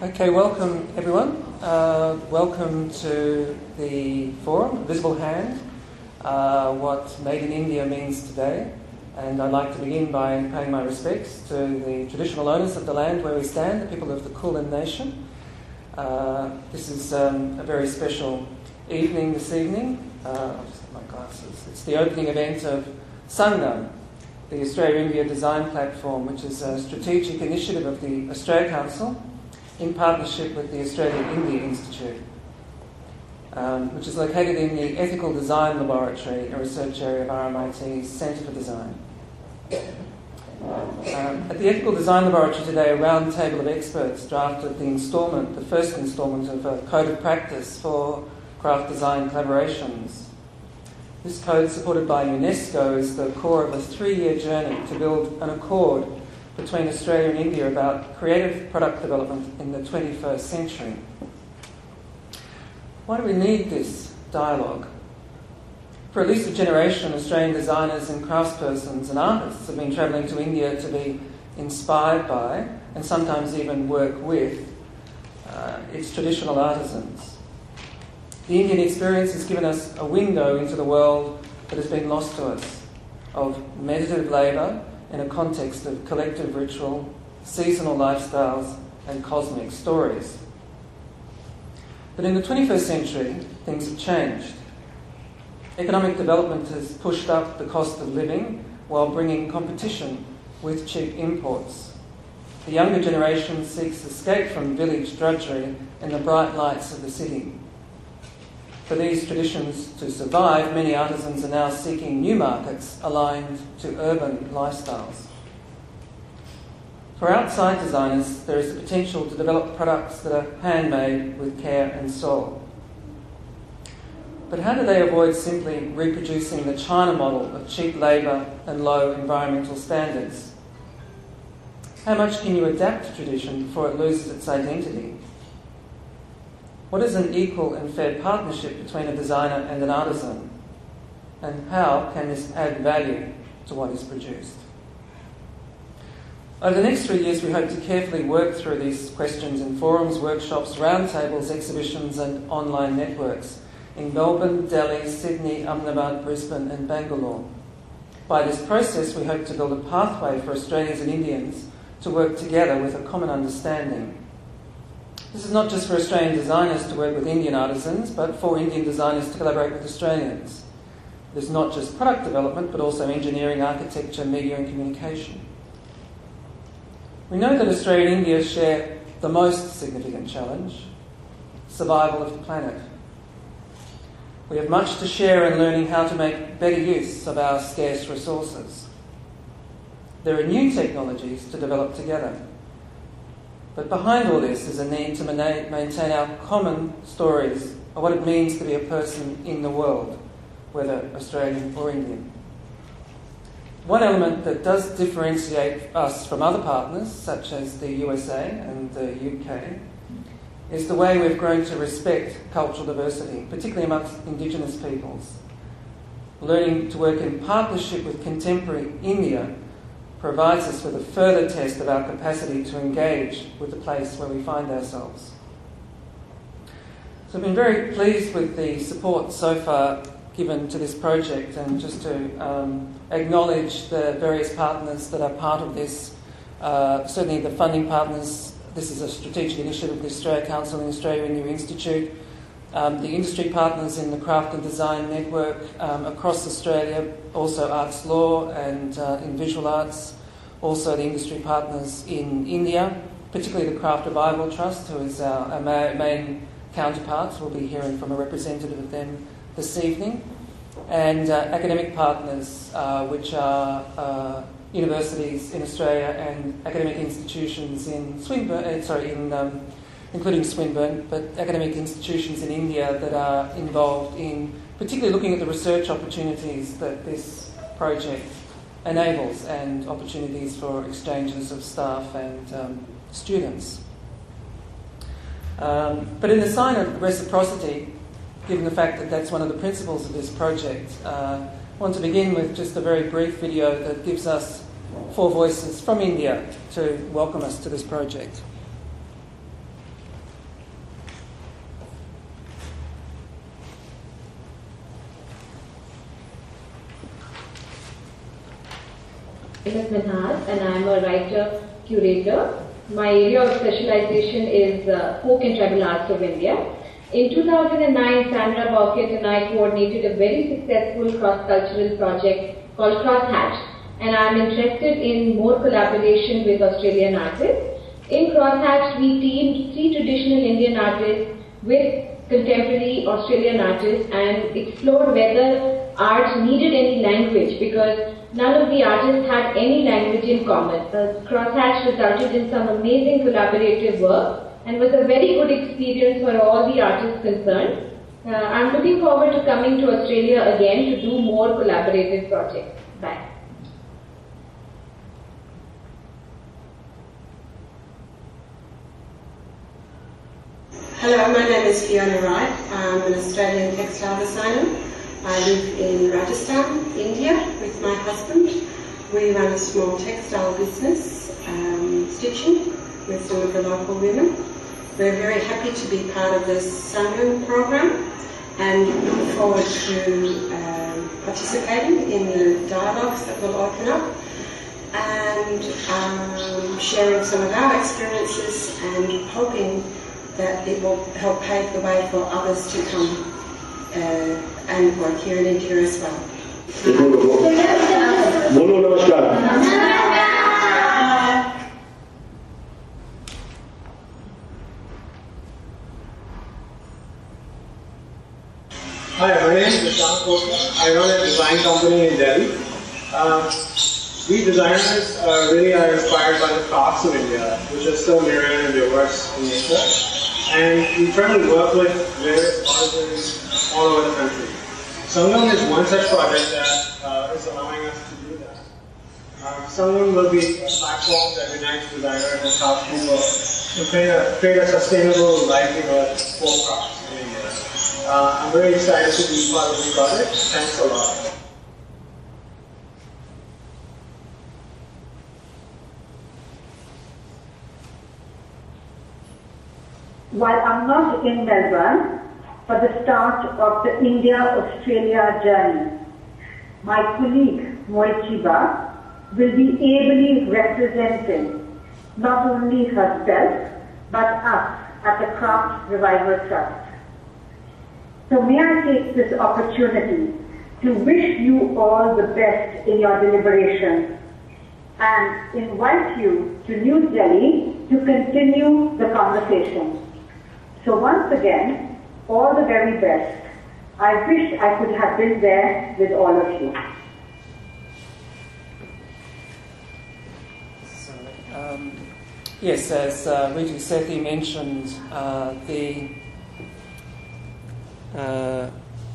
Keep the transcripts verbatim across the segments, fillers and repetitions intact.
Okay, welcome everyone. Uh, welcome to the forum, Visible Hand, uh, what Made in India means today. And I'd like to begin by paying my respects to the traditional owners of the land where we stand, the people of the Kulin Nation. Uh, this is um, a very special evening this evening. Uh, I'll just have my glasses. It's the opening event of Sangam, the Australia-India Design Platform, which is a strategic initiative of the Australia Council in partnership with the Australia-India Institute, um, which is located in the Ethical Design Laboratory, a research area of R M I T's Centre for Design. Um, at the Ethical Design Laboratory today, a round table of experts drafted the instalment, the first instalment of a code of practice for craft design collaborations. This code, supported by UNESCO, is the core of a three-year journey to build an accord between Australia and India about creative product development in the twenty-first century. Why do we need this dialogue? For at least a generation, Australian designers and craftspersons and artists have been travelling to India to be inspired by, and sometimes even work with, uh, its traditional artisans. The Indian experience has given us a window into the world that has been lost to us, of meditative labour in a context of collective ritual, seasonal lifestyles and cosmic stories. But in the twenty-first century, things have changed. Economic development has pushed up the cost of living while bringing competition with cheap imports. The younger generation seeks escape from village drudgery and the bright lights of the city. For these traditions to survive, many artisans are now seeking new markets aligned to urban lifestyles. For outside designers, there is the potential to develop products that are handmade with care and soul. But how do they avoid simply reproducing the China model of cheap labour and low environmental standards? How much can you adapt to tradition before it loses its identity? What is an equal and fair partnership between a designer and an artisan? And how can this add value to what is produced? Over the next three years, we hope to carefully work through these questions in forums, workshops, roundtables, exhibitions and online networks in Melbourne, Delhi, Sydney, Ahmedabad, Brisbane and Bangalore. By this process, we hope to build a pathway for Australians and Indians to work together with a common understanding. This is not just for Australian designers to work with Indian artisans, but for Indian designers to collaborate with Australians. It is not just product development, but also engineering, architecture, media and communication. We know that Australia and India share the most significant challenge: survival of the planet. We have much to share in learning how to make better use of our scarce resources. There are new technologies to develop together. But behind all this is a need to maintain our common stories of what it means to be a person in the world, whether Australian or Indian. One element that does differentiate us from other partners, such as the U S A and the U K, is the way we've grown to respect cultural diversity, particularly amongst Indigenous peoples. Learning to work in partnership with contemporary India provides us with a further test of our capacity to engage with the place where we find ourselves. So I've been very pleased with the support so far given to this project, and just to um, acknowledge the various partners that are part of this, uh, certainly the funding partners. This is a strategic initiative of the Australia Council and the Australia-India Institute. Um, the industry partners in the Craft and Design Network um, across Australia, also Arts Law and uh, in Visual Arts, also the industry partners in India, particularly the Craft Revival Trust, who is our, our main counterparts. We'll be hearing from a representative of them this evening. And uh, academic partners, uh, which are uh, universities in Australia and academic institutions in Swinburne, uh, sorry, in um, including Swinburne, but academic institutions in India that are involved in particularly looking at the research opportunities that this project enables and opportunities for exchanges of staff and um, students. Um, but in the sign of reciprocity, given the fact that that's one of the principles of this project, uh, I want to begin with just a very brief video that gives us four voices from India to welcome us to this project. My name is Minhas and I am a writer curator. My area of specialization is uh, folk and tribal arts of India. In two thousand nine, Sandra Bauket and I coordinated a very successful cross-cultural project called Crosshatch, and I am interested in more collaboration with Australian artists. In Crosshatch, we teamed three traditional Indian artists with contemporary Australian artists and explored whether art needed any language, because none of the artists had any language in common. The Crosshatch resulted in some amazing collaborative work and was a very good experience for all the artists concerned. Uh, I'm looking forward to coming to Australia again to do more collaborative projects. Bye. Hello, my name is Fiona Wright. I'm an Australian textile designer. I live in Rajasthan, India, with my husband. We run a small textile business, um, stitching, with some of the local women. We're very happy to be part of the Sangam program and look forward to um, participating in the dialogues that will open up and um, sharing some of our experiences and hoping that it will help pave the way for others to come uh, and work here in India as well. Bolo namaskar. Hi, my name is Prashant Kochar. I run a design company in Delhi. Um, we designers uh, really are inspired by the crafts of India, which are so mirrored and diverse in nature. And we try to work with various artisans all over the country. Sangam is one such project that uh, is allowing us to do that. Um, Sangam will be a platform that unites designers and helps people to create a, create a sustainable livelihood for crafts in India. Uh, I'm very excited to be part of this project. Thanks a lot. While I'm not in Melbourne for the start of the India-Australia journey, my colleague Moichiba will be ably representing not only herself but us at the Craft Revival Trust. So may I take this opportunity to wish you all the best in your deliberations and invite you to New Delhi to continue the conversation. So once again, all the very best. I wish I could have been there with all of you. So, um, yes, as uh, Ritu Sethi mentioned, uh, the uh,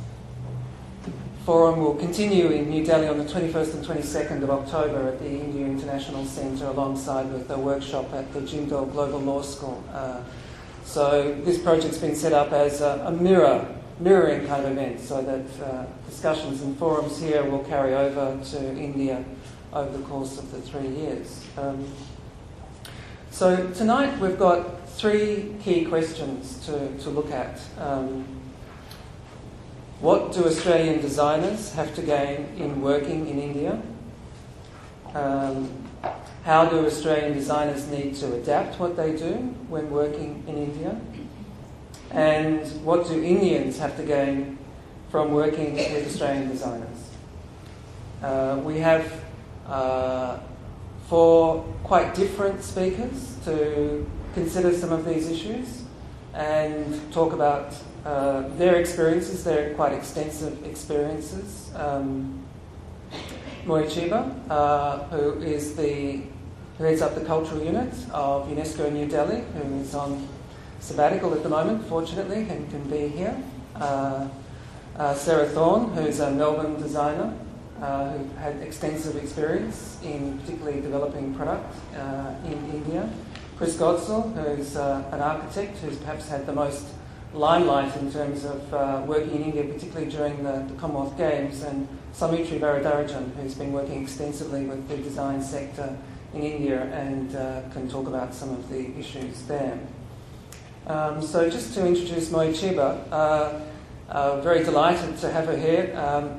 forum will continue in New Delhi on the twenty-first and twenty-second of October at the India International Centre, alongside with a workshop at the Jindal Global Law School. Uh, So this project's been set up as a, a mirror, mirroring kind of event, so that uh, discussions and forums here will carry over to India over the course of the three years. Um, so tonight we've got three key questions to, to look at. Um, what do Australian designers have to gain in working in India? Um, How do Australian designers need to adapt what they do when working in India? And what do Indians have to gain from working with Australian designers? Uh, we have uh, four quite different speakers to consider some of these issues and talk about uh, their experiences, their quite extensive experiences. Um, Moichiba, uh, who is the who heads up the cultural unit of UNESCO New Delhi, who is on sabbatical at the moment, fortunately, and can be here. Uh, uh, Sarah Thorne, who's a Melbourne designer, uh, who had extensive experience in particularly developing product uh, in India. Chris Godsall, who's uh, an architect who's perhaps had the most limelight in terms of uh, working in India, particularly during the, the Commonwealth Games, and Saumitra Varadarajan, who's been working extensively with the design sector in India and uh, can talk about some of the issues there. Um, so just to introduce Moichiba, uh, uh, very delighted to have her here. Um,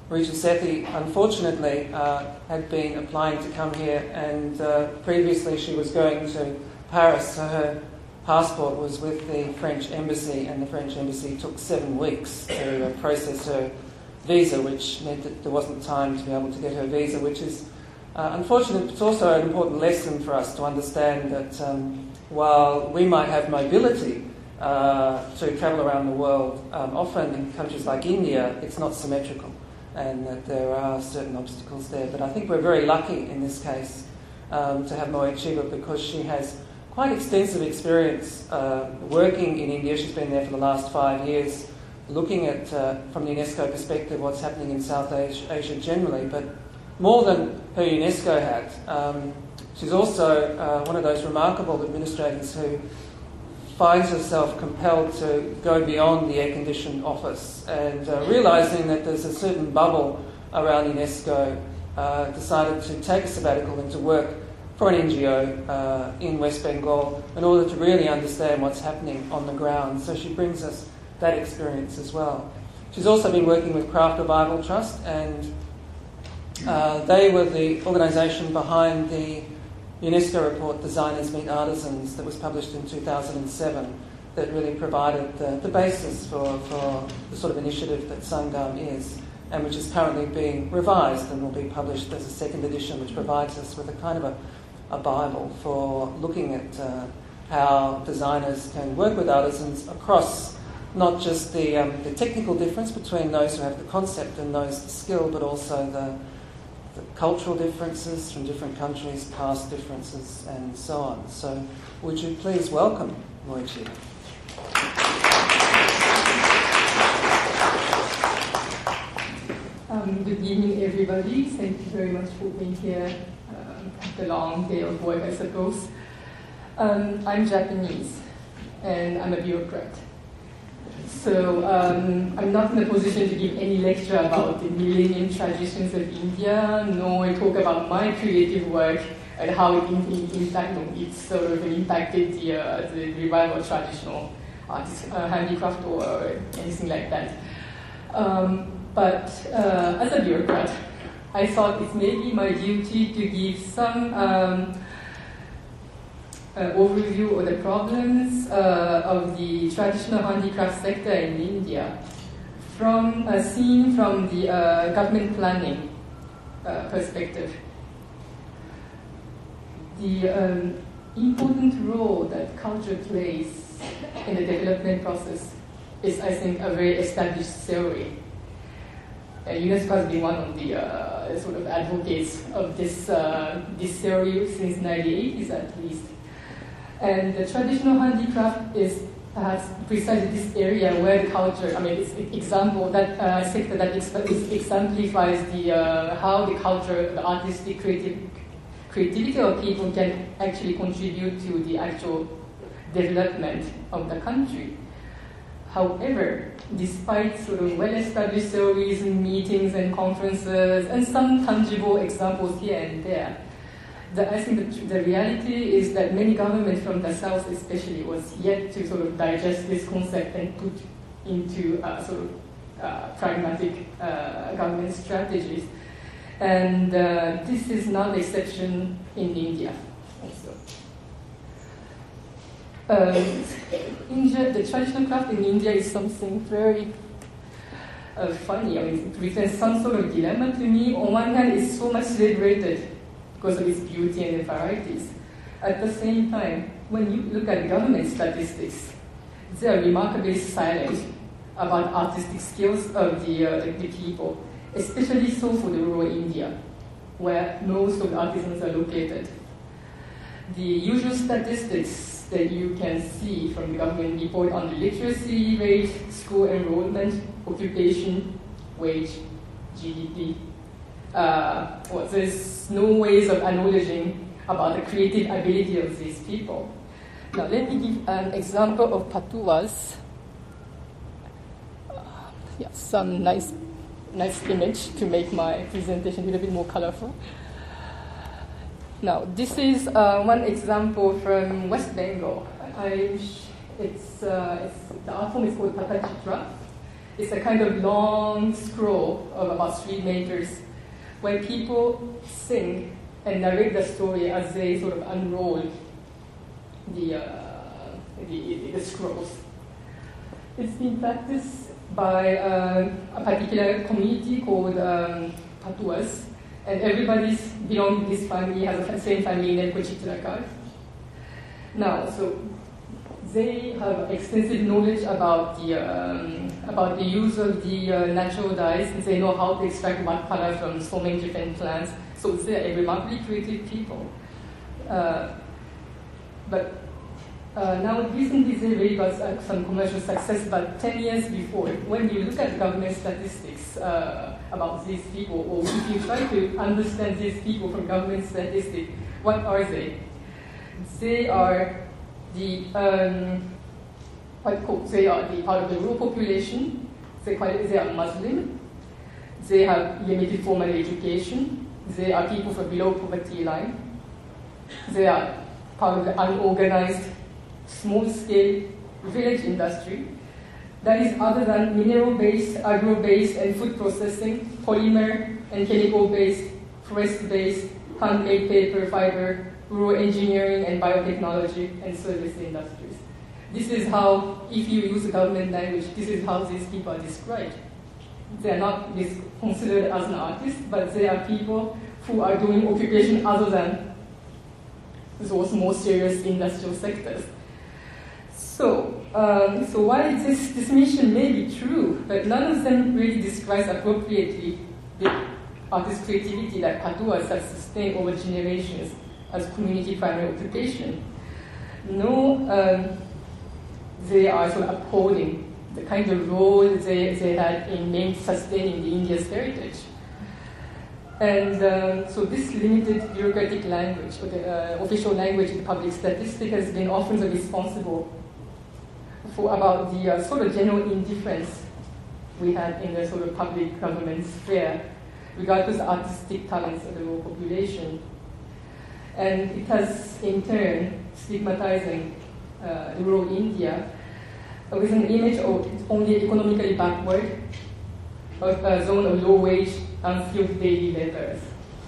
Morichi Sethi, unfortunately, uh, had been applying to come here, and uh, previously she was going to Paris, so her passport was with the French embassy, and the French embassy took seven weeks to uh, process her visa, which meant that there wasn't time to be able to get her visa, which is uh, unfortunate, but it's also an important lesson for us to understand that um, while we might have mobility uh, to travel around the world, um, often in countries like India, it's not symmetrical, and that there are certain obstacles there. But I think we're very lucky in this case um, to have Morichiba, because she has quite extensive experience uh, working in India. She's been there for the last five years, looking at, uh, from the UNESCO perspective, what's happening in South Asia, Asia generally, but more than her UNESCO hat. Um, she's also uh, one of those remarkable administrators who finds herself compelled to go beyond the air-conditioned office, and uh, realising that there's a certain bubble around UNESCO, uh, decided to take a sabbatical and to work for an N G O uh, in West Bengal in order to really understand what's happening on the ground. So she brings us that experience as well. She's also been working with Craft Revival Trust, and uh, they were the organisation behind the UNESCO report Designers Meet Artisans that was published in two thousand seven, that really provided the, the basis for, for the sort of initiative that Sangam is, and which is currently being revised and will be published as a second edition, which provides us with a kind of a, a Bible for looking at uh, how designers can work with artisans across not just the, um, the technical difference between those who have the concept and those the skill, but also the, the cultural differences from different countries, caste differences, and so on. So would you please welcome Morichi? Um, good evening, everybody. Thank you very much for being here um, after a long day of work, I suppose. Um, I'm Japanese, and I'm a bureaucrat. So um, I'm not in a position to give any lecture about the millennium traditions of India, nor talk about my creative work and how it, in, in, in fact, no, it sort of impacted the, uh, the revival of traditional artist, uh, handicraft or anything like that. Um, but uh, as a bureaucrat, I thought it may be my duty to give some um, Uh, overview of the problems uh, of the traditional handicraft sector in India, from uh, seen from the uh, government planning uh, perspective. The um, important role that culture plays in the development process is, I think, a very established theory. Uh, UNESCO has been one of the uh, sort of advocates of this uh, this theory since the nineteen eighties at least. And the traditional handicraft is perhaps precisely this area where the culture, I mean, it's an example, that uh, sector that exemplifies the, uh, how the culture, the artistic creative, creativity of people can actually contribute to the actual development of the country. However, despite sort of well-established theories and meetings and conferences and some tangible examples here and there, The, I think the, the reality is that many governments from the South especially was yet to sort of digest this concept and put into uh, sort of uh, pragmatic uh, government strategies. And uh, this is not the exception in India also. Um, India, the traditional craft in India is something very uh, funny. I mean, it presents some sort of dilemma to me. On one hand, it's so much celebrated because of its beauty and varieties. At the same time, when you look at government statistics, they are remarkably silent about artistic skills of the, uh, the, the people, especially so for the rural India, where most of the artisans are located. The usual statistics that you can see from the government report on the literacy rate, school enrollment, occupation, wage, G D P, Uh, well, there's no ways of acknowledging about the creative ability of these people. Now, let me give an example of patuas. Uh, yeah, some nice, nice image to make my presentation a little bit more colorful. Now, this is uh, one example from West Bengal. I, it's, uh, it's, the art form is called Patachitra. It's a kind of long scroll of about three meters where people sing and narrate the story as they sort of unroll the, uh, the, the scrolls. It's been practiced by uh, a particular community called um, Patuas, and everybody's belonging to this family has the same family name, Kuchitrakar. Now, so they have extensive knowledge about the um, about the use of the uh, natural dyes. They know how to extract one color from so many different plants. So they are a remarkably creative people. Uh, but uh, now recently they really got uh, some commercial success. But ten years before, when you look at government statistics uh, about these people, or if you try to understand these people from government statistics, what are they? They are the um, what called, they are the part of the rural population. They quite they are Muslim. They have limited formal education. They are people from below poverty line. They are part of the unorganized, small-scale village industry that is other than mineral-based, agro-based, and food processing, polymer and chemical-based, forest-based, handmade paper, fiber, rural engineering and biotechnology and service industries. This is how, if you use the government language, this is how these people are described. They are not considered as an artist, but they are people who are doing occupation other than those more serious industrial sectors. So, um, so while this distinction may be true, but none of them really describes appropriately the artist creativity that Patuas has sustained over generations as community primary occupation. No, um, they are sort of upholding the kind of role they, they had in main sustaining the India's heritage. And um, so this limited bureaucratic language, or the uh, official language in public statistics, has been often responsible for about the uh, sort of general indifference we had in the sort of public government sphere regarding the artistic talents of the rural population. And it has, in turn, stigmatizing uh, rural India with an image of only economically backward, of a zone of low-wage, unskilled daily laborers.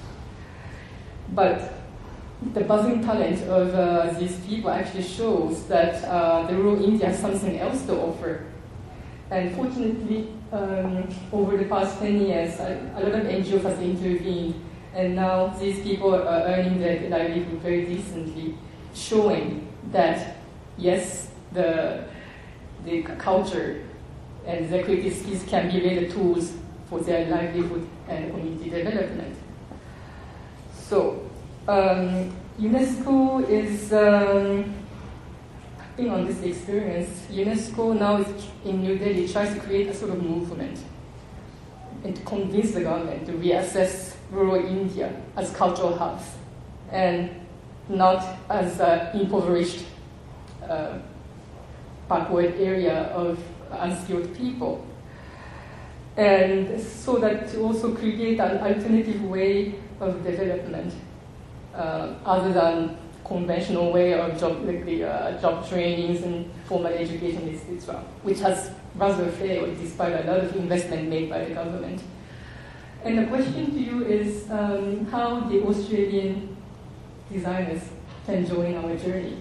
But the buzzing talent of uh, these people actually shows that uh, the rural India has something else to offer. And fortunately, um, over the past ten years, a, a lot of N G Os have intervened. And now these people are earning their livelihood very decently, showing that, yes, the, the culture and their creative skills can be really the tools for their livelihood and community development. So, um, UNESCO is um, acting on this experience. UNESCO now is in New Delhi tries to create a sort of movement and to convince the government to reassess rural India as cultural hubs and not as an impoverished, uh, backward area of unskilled people. And so that to also create an alternative way of development uh, other than conventional way of job, like the, uh, job trainings and formal education, et cetera, which has rather failed despite a lot of investment made by the government. And the question to you is um, how the Australian designers can join our journey.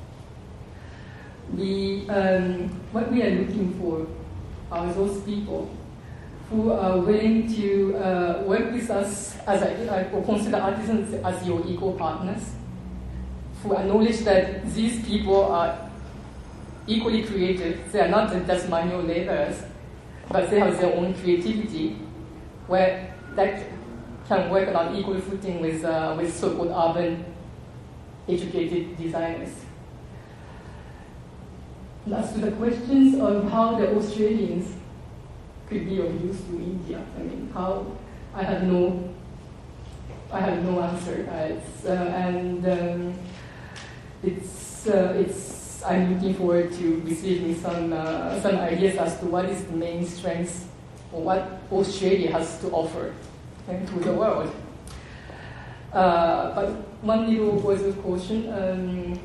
We, um, what we are looking for are those people who are willing to uh, work with us as a, or consider artisans as your equal partners, who acknowledge that these people are equally creative. They are not just manual laborers, but they have their own creativity, where that can work on equal footing with, uh, with so-called urban educated designers. As to the questions of how the Australians could be of use to India, I mean, how, I have no, I have no answer. Uh, it's, uh, and um, it's, uh, it's, I'm looking forward to receiving some, uh, some ideas as to what is the main strengths or what Australia has to offer and to the world. Uh, but one little voice of caution, um,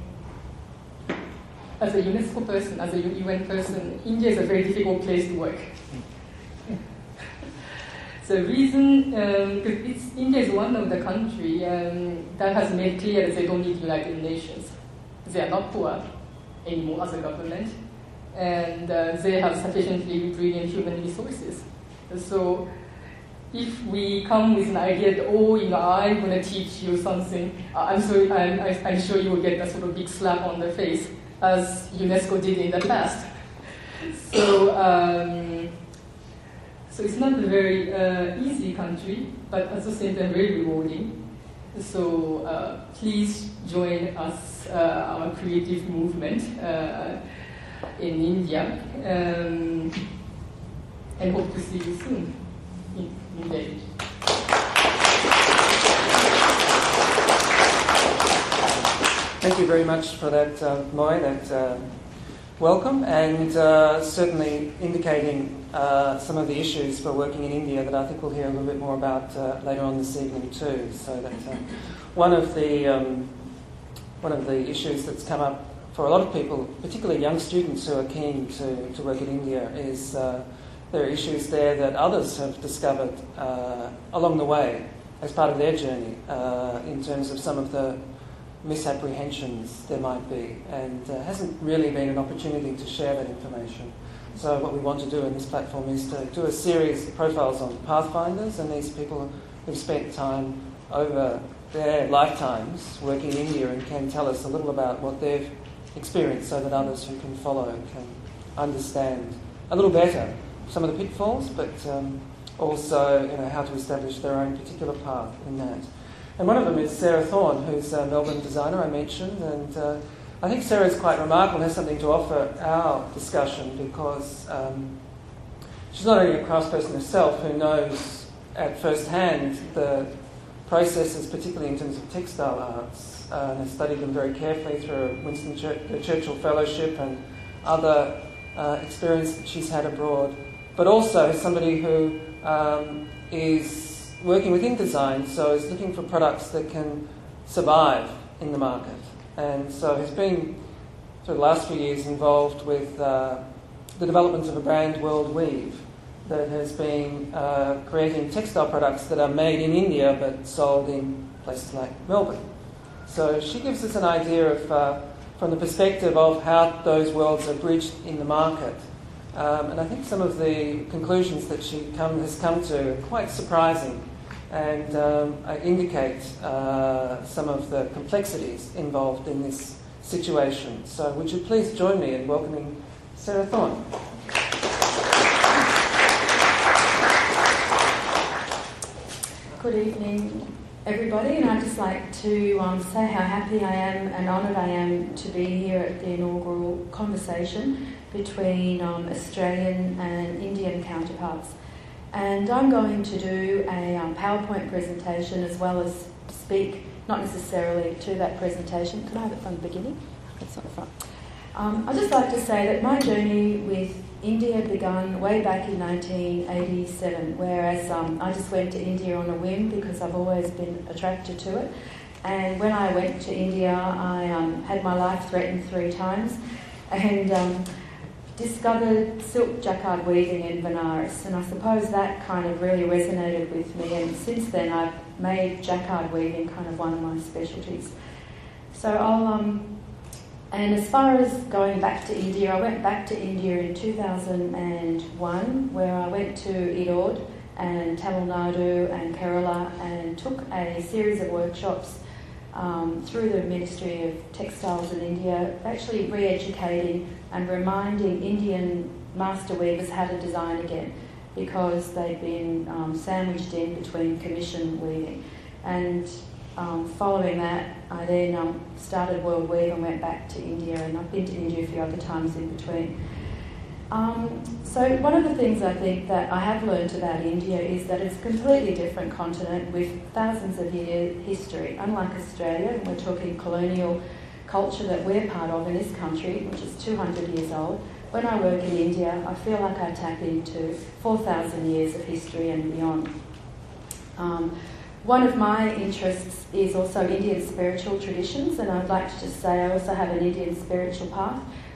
as a UNESCO person, as a U N person, India is a very difficult place to work. The reason, um, it's, India is one of the countries um, that has made clear that they don't need United Nations. They are not poor anymore as a government, and uh, they have sufficiently brilliant human resources. So if we come with an idea that, oh, you know, I'm going to teach you something, I'm, sorry, I'm, I'm sure you will get a sort of big slap on the face, as UNESCO did in the past. So, um, so it's not a very uh, easy country, but at the same time very rewarding. So uh, please join us, uh, our creative movement uh, in India, um, and hope to see you soon in, in Delhi. Thank you very much for that, uh, Moy, that uh, welcome, and uh, certainly indicating uh, some of the issues for working in India that I think we'll hear a little bit more about uh, later on this evening too. So that uh, one of the um, one of the issues that's come up for a lot of people, particularly young students who are keen to, to work in India, is uh, there are issues there that others have discovered uh, along the way as part of their journey uh, in terms of some of the misapprehensions there might be, and uh, hasn't really been an opportunity to share that information. So what we want to do in this platform is to do a series of profiles on pathfinders and these people who've spent time over their lifetimes working in India and can tell us a little about what they've experienced, so that others who can follow can understand a little better some of the pitfalls, but um, also, you know, how to establish their own particular path in that. And one of them is Sarah Thorne, who's a Melbourne designer I mentioned, and uh, I think Sarah's quite remarkable and has something to offer our discussion, because um, she's not only a craftsperson herself who knows at first hand the processes, particularly in terms of textile arts, uh, and has studied them very carefully through a Winston Chur- Churchill Fellowship and other uh, experience that she's had abroad, but also as somebody who um, is working within design, so is looking for products that can survive in the market. And so has been, for the last few years, involved with uh, the development of a brand, World Weave, that has been uh, creating textile products that are made in India but sold in places like Melbourne. So she gives us an idea of, uh, from the perspective of how those worlds are bridged in the market. Um, and I think some of the conclusions that she come, has come to are quite surprising, and um, indicate uh, some of the complexities involved in this situation. So would you please join me in welcoming Sarah Thorne. Good evening, everybody, and I'd just like to um, say how happy I am and honoured I am to be here at the inaugural conversation between um, Australian and Indian counterparts. And I'm going to do a um, PowerPoint presentation as well as speak, not necessarily to that presentation. Can I have it from the beginning? It's not the front. Um, I'd just like to say that my journey with India began way back in nineteen eighty-seven, whereas um, I just went to India on a whim because I've always been attracted to it. And when I went to India, I um, had my life threatened three times and um, discovered silk jacquard weaving in Benares. And I suppose that kind of really resonated with me. And since then, I've made jacquard weaving kind of one of my specialties. So I'll... Um, And as far as going back to India, I went back to India in two thousand one, where I went to Erode and Tamil Nadu and Kerala and took a series of workshops um, through the Ministry of Textiles in India, actually re-educating and reminding Indian master weavers how to design again, because they'd been um, sandwiched in between commission weaving. And Um, following that, I then um, started World Weave and went back to India, and I've been to India a few other times in between. Um, so one of the things I think that I have learned about India is that it's a completely different continent with thousands of year history. Unlike Australia, we're talking colonial culture that we're part of in this country, which is two hundred years old. When I work in India, I feel like I tap into four thousand years of history and beyond. Um, One of my interests is also Indian spiritual traditions, and I'd like to just say I also have an Indian spiritual path,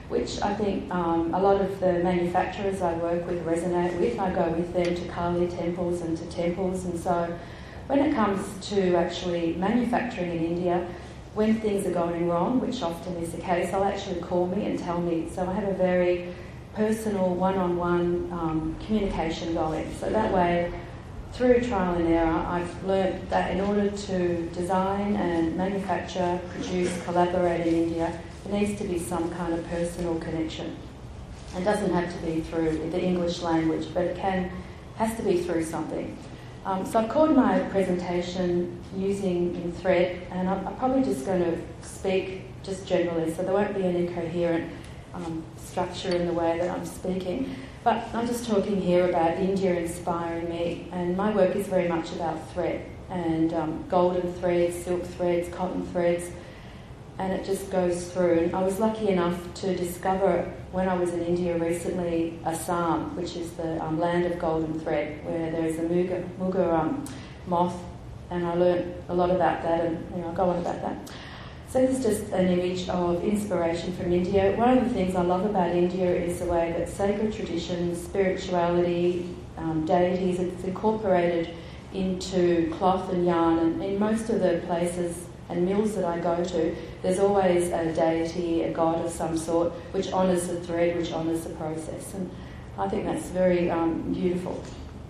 which I think um, a lot of the manufacturers I work with resonate with. I go with them to Kali temples and to temples, and so when it comes to actually manufacturing in India, when things are going wrong, which often is the case, they'll actually call me and tell me. So I have a very personal, one-on-one um, communication going. So that way, through trial and error, I've learnt that in order to design and manufacture, produce, collaborate in India, there needs to be some kind of personal connection. It doesn't have to be through the English language, but it can has to be through something. Um, so I've called my presentation using in thread, and I'm, I'm probably just going to speak just generally, so there won't be any coherent um, structure in the way that I'm speaking. But I'm just talking here about India inspiring me, and my work is very much about thread, and um, golden threads, silk threads, cotton threads, and it just goes through. And I was lucky enough to discover, when I was in India recently, Assam, which is the um, land of golden thread, where there's a muga, muga um, moth, and I learnt a lot about that, and you know, I'll go on about that. So this is just an image of inspiration from India. One of the things I love about India is the way that sacred traditions, spirituality, um, deities, it's incorporated into cloth and yarn, and in most of the places and mills that I go to, there's always a deity, a god of some sort, which honours the thread, which honours the process. And I think that's very um, beautiful.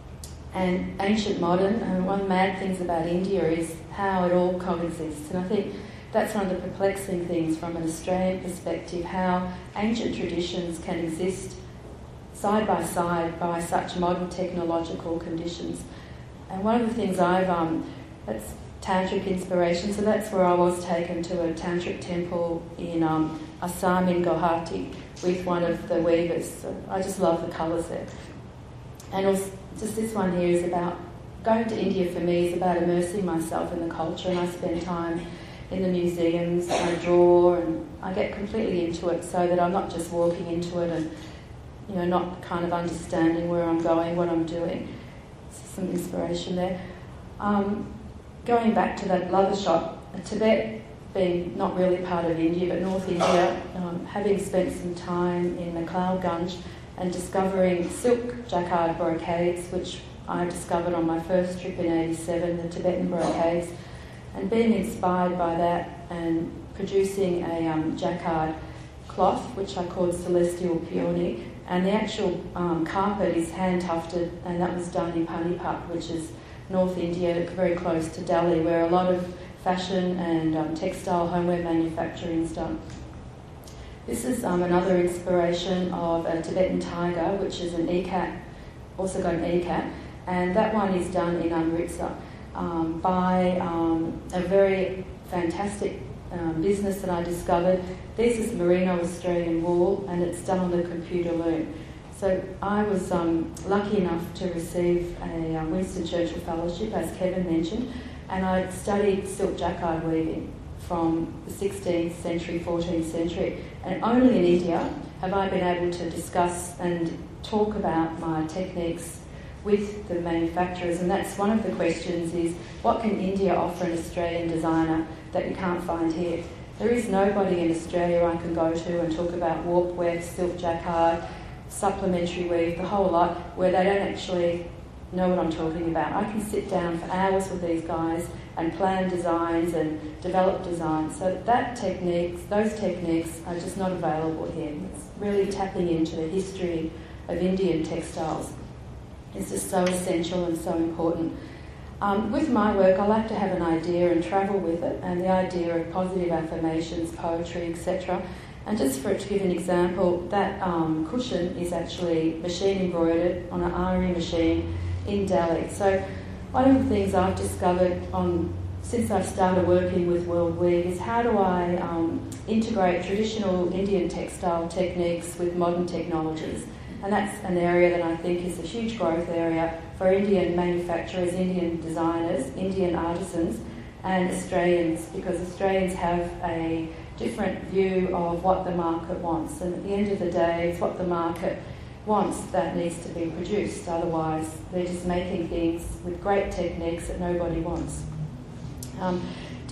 And ancient modern, and one of the mad things about India is how it all coexists. And I think that's one of the perplexing things from an Australian perspective, how ancient traditions can exist side by side by such modern technological conditions. And one of the things I've, um, that's tantric inspiration, so that's where I was taken to a tantric temple in um, Assam in Guwahati with one of the weavers. So I just love the colours there. And also, just this one here is about, going to India for me is about immersing myself in the culture, and I spend time in the museums, I draw, and I get completely into it so that I'm not just walking into it and, you know, not kind of understanding where I'm going, what I'm doing. So some inspiration there. Um, Going back to that leather shop, Tibet being not really part of India, but North India, um, having spent some time in McLeodganj and discovering silk jacquard brocades, which I discovered on my first trip in eighty-seven, the Tibetan brocades, and being inspired by that and producing a um, jacquard cloth, which I called Celestial Peony, and the actual um, carpet is hand-tufted, and that was done in Panipat, which is North India, very close to Delhi, where a lot of fashion and um, textile homeware manufacturing is done. This is um, another inspiration of a Tibetan tiger, which is an ikat, also got an ikat, and that one is done in Amritsar um, by um, a very fantastic um, business that I discovered. This is merino Australian wool, and it's done on the computer loom. So I was um, lucky enough to receive a um, Winston Churchill Fellowship, as Kevin mentioned, and I studied silk jacquard weaving from the sixteenth century, fourteenth century, and only in India have I been able to discuss and talk about my techniques with the manufacturers, and that's one of the questions is, what can India offer an Australian designer that you can't find here? There is nobody in Australia I can go to and talk about warp weft, silk jacquard, supplementary weave, the whole lot, where they don't actually know what I'm talking about. I can sit down for hours with these guys and plan designs and develop designs. So that techniques, those techniques are just not available here. It's really tapping into the history of Indian textiles. It's just so essential and so important. Um, with my work, I like to have an idea and travel with it, and the idea of positive affirmations, poetry, et cetera. And just for to give an example, that um, cushion is actually machine embroidered on an Ari machine in Delhi. So one of the things I've discovered on since I've started working with World Weave is how do I um, integrate traditional Indian textile techniques with modern technologies. And that's an area that I think is a huge growth area for Indian manufacturers, Indian designers, Indian artisans, and Australians, because Australians have a different view of what the market wants. And at the end of the day, it's what the market wants that needs to be produced. Otherwise, they're just making things with great techniques that nobody wants. Um,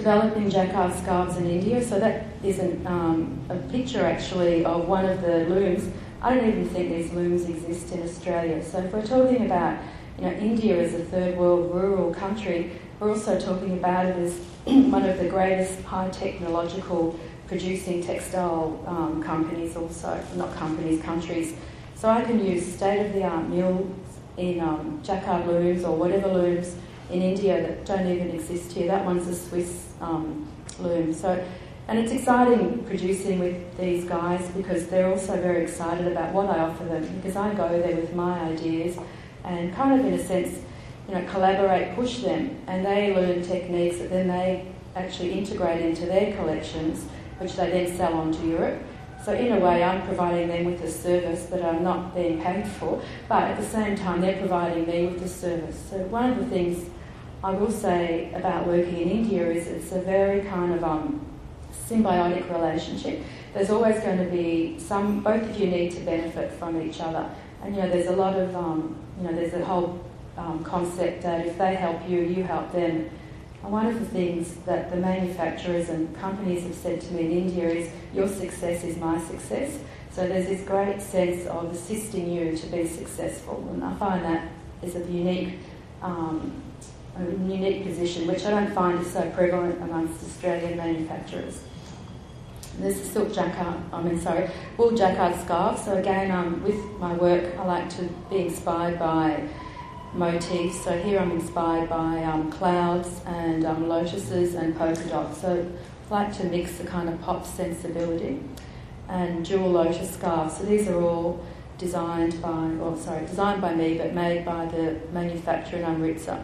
developing jacquard scarves in India. So that is an, um, a picture actually of one of the looms. I don't even think these looms exist in Australia. So if we're talking about, you know, India as a third world rural country, we're also talking about it as one of the greatest high technological producing textile um, companies also, not companies, countries. So I can use state-of-the-art mills in um, jacquard looms or whatever looms in India that don't even exist here. That one's a Swiss um, loom. So, and it's exciting producing with these guys because they're also very excited about what I offer them, because I go there with my ideas and kind of in a sense, you know, collaborate, push them, and they learn techniques that then they actually integrate into their collections, which they then sell on to Europe. So in a way, I'm providing them with a service that I'm not being paid for, but at the same time, they're providing me with the service. So one of the things I will say about working in India is it's a very kind of um, symbiotic relationship. There's always going to be some, both of you need to benefit from each other. And, you know, there's a lot of, um, you know, there's a whole um, concept that if they help you, you help them. And one of the things that the manufacturers and companies have said to me in India is, your success is my success. So there's this great sense of assisting you to be successful. And I find that is a unique, um, a unique position, which I don't find is so prevalent amongst Australian manufacturers. This is silk jacquard, I mean, sorry, wool jacquard scarf. So again, um, with my work, I like to be inspired by motifs. So here I'm inspired by um, clouds and um, lotuses and polka dots. So I like to mix the kind of pop sensibility. And jewel lotus scarves. So these are all designed by, well, sorry, designed by me, but made by the manufacturer in Amritsar.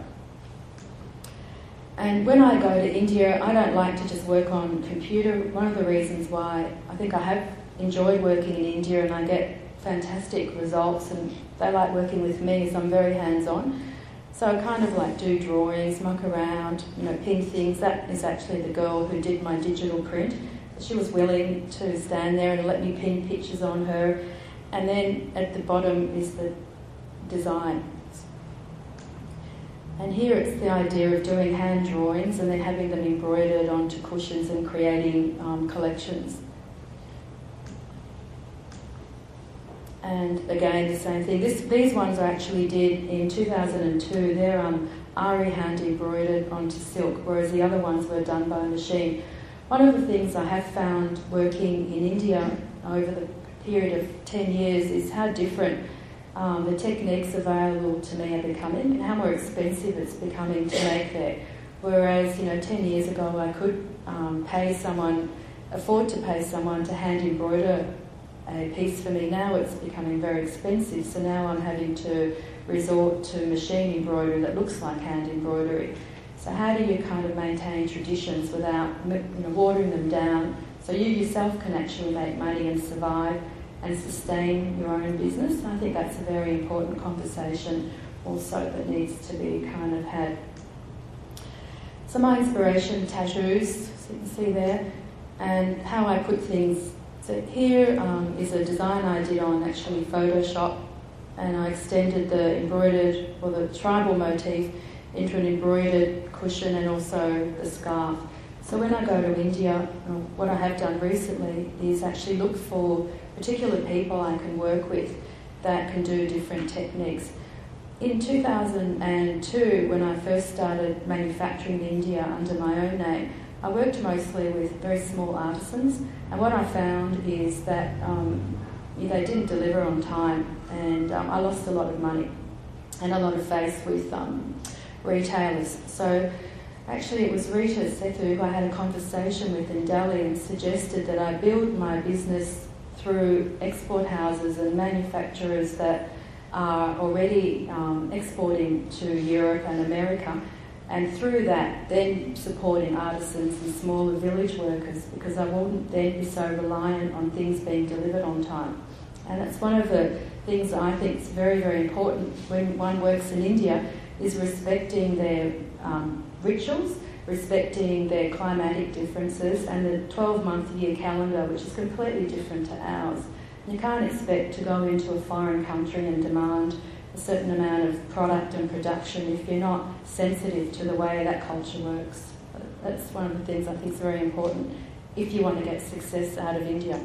And when I go to India, I don't like to just work on computer. One of the reasons why I think I have enjoyed working in India and I get fantastic results and they like working with me is I'm very hands-on. So I kind of like do drawings, muck around, you know, pin things. That is actually the girl who did my digital print. She was willing to stand there and let me pin pictures on her. And then at the bottom is the design. And here it's the idea of doing hand drawings and then having them embroidered onto cushions and creating um, collections. And again, the same thing. This, these ones I actually did in two thousand two. They're um, Ari hand embroidered onto silk, whereas the other ones were done by machine. One of the things I have found working in India over the period of ten years is how different Um, the techniques available to me are becoming and how more expensive it's becoming to make there. Whereas, you know, ten years ago I could um, pay someone, afford to pay someone to hand embroider a piece for me. Now it's becoming very expensive, so now I'm having to resort to machine embroidery that looks like hand embroidery. So how do you kind of maintain traditions without, you know, watering them down so you yourself can actually make money and survive and sustain your own business? I think that's a very important conversation also that needs to be kind of had. So my inspiration, tattoos, so you can see there, and how I put things. So here um, is a design I did on actually Photoshop, and I extended the embroidered, or the tribal motif into an embroidered cushion and also the scarf. So when I go to India, what I have done recently is actually look for particular people I can work with that can do different techniques. In two thousand two, when I first started manufacturing in India under my own name, I worked mostly with very small artisans, and what I found is that um, they didn't deliver on time, and um, I lost a lot of money and a lot of face with um, retailers. So actually it was Rita Sethu who I had a conversation with in Delhi and suggested that I build my business through export houses and manufacturers that are already um, exporting to Europe and America, and through that then supporting artisans and smaller village workers, because I wouldn't then be so reliant on things being delivered on time. And that's one of the things that I think is very, very important when one works in India, is respecting their um, rituals, respecting their climatic differences and the twelve-month year calendar, which is completely different to ours. You can't expect to go into a foreign country and demand a certain amount of product and production if you're not sensitive to the way that culture works. So that's one of the things I think is very important if you want to get success out of India.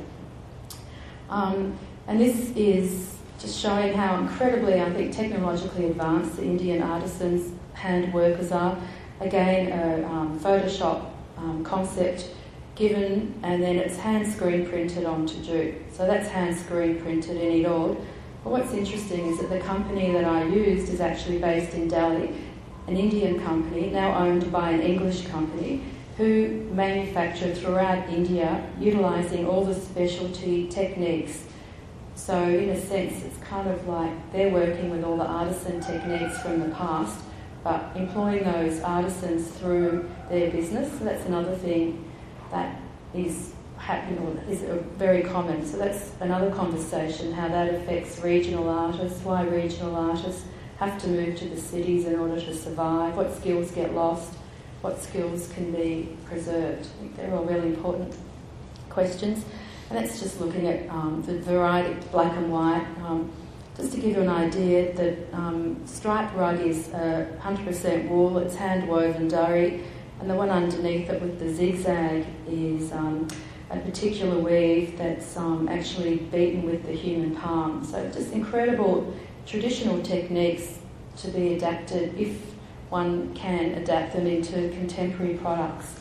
Um, and this is just showing how incredibly, I think, technologically advanced the Indian artisans, hand workers are. Again, a um, Photoshop um, concept given, and then it's hand screen printed onto jute. So that's hand screen printed in Indore. But what's interesting is that the company that I used is actually based in Delhi, an Indian company, now owned by an English company, who manufacture throughout India, utilising all the specialty techniques. So in a sense, it's kind of like they're working with all the artisan techniques from the past, but employing those artisans through their business. So that's another thing that is happening, or is very common. So that's another conversation, how that affects regional artists, why regional artists have to move to the cities in order to survive, what skills get lost, what skills can be preserved. I think they're all really important questions. And that's just looking at um, the variety, black and white. Um, just to give you an idea, the um, striped rug is uh, one hundred percent wool, it's hand woven durry, and the one underneath it with the zigzag is um, a particular weave that's um, actually beaten with the human palm. So just incredible traditional techniques to be adapted if one can adapt them into contemporary products.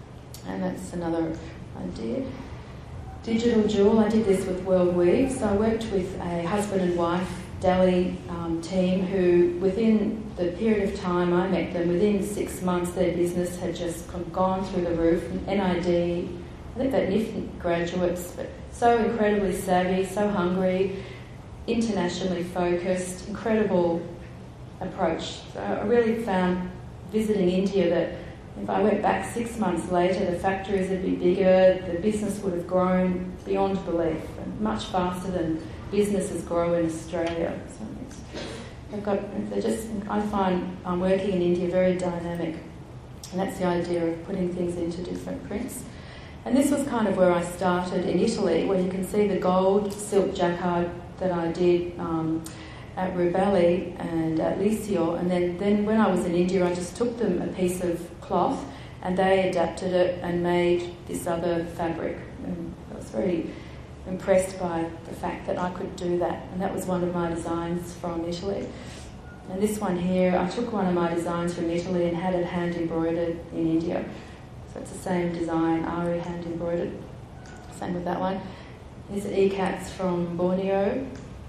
And that's another idea. Digital jewel, I did this with World Weave. So I worked with a husband and wife Delhi um, team who, within the period of time I met them, within six months their business had just gone through the roof. N I D, I think they're N I F graduates, but so incredibly savvy, so hungry, internationally focused, incredible approach. So I really found visiting India that if I went back six months later, the factories would be bigger, the business would have grown beyond belief, and much faster than businesses grow in Australia. So they've got, they're just, I find um, working in India very dynamic, and that's the idea of putting things into different prints. And this was kind of where I started in Italy, where you can see the gold silk jacquard that I did um, at Rubelli and at Lisio, and then, then when I was in India I just took them a piece of cloth and they adapted it and made this other fabric. And I was very impressed by the fact that I could do that, and that was one of my designs from Italy. And this one here, I took one of my designs from Italy and had it hand embroidered in India. So it's the same design, Ari hand embroidered. Same with that one. These are E-Cats from Borneo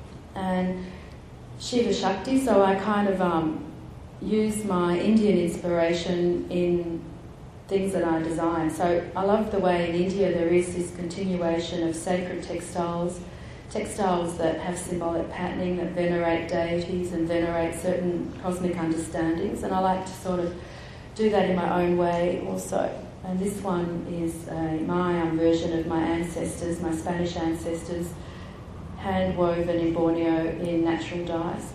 and Shiva Shakti, so I kind of um, use my Indian inspiration in things that I design. So I love the way in India there is this continuation of sacred textiles, textiles that have symbolic patterning, that venerate deities and venerate certain cosmic understandings, and I like to sort of do that in my own way also. And this one is a, my um, version of my ancestors, my Spanish ancestors, hand woven in Borneo in natural dyes.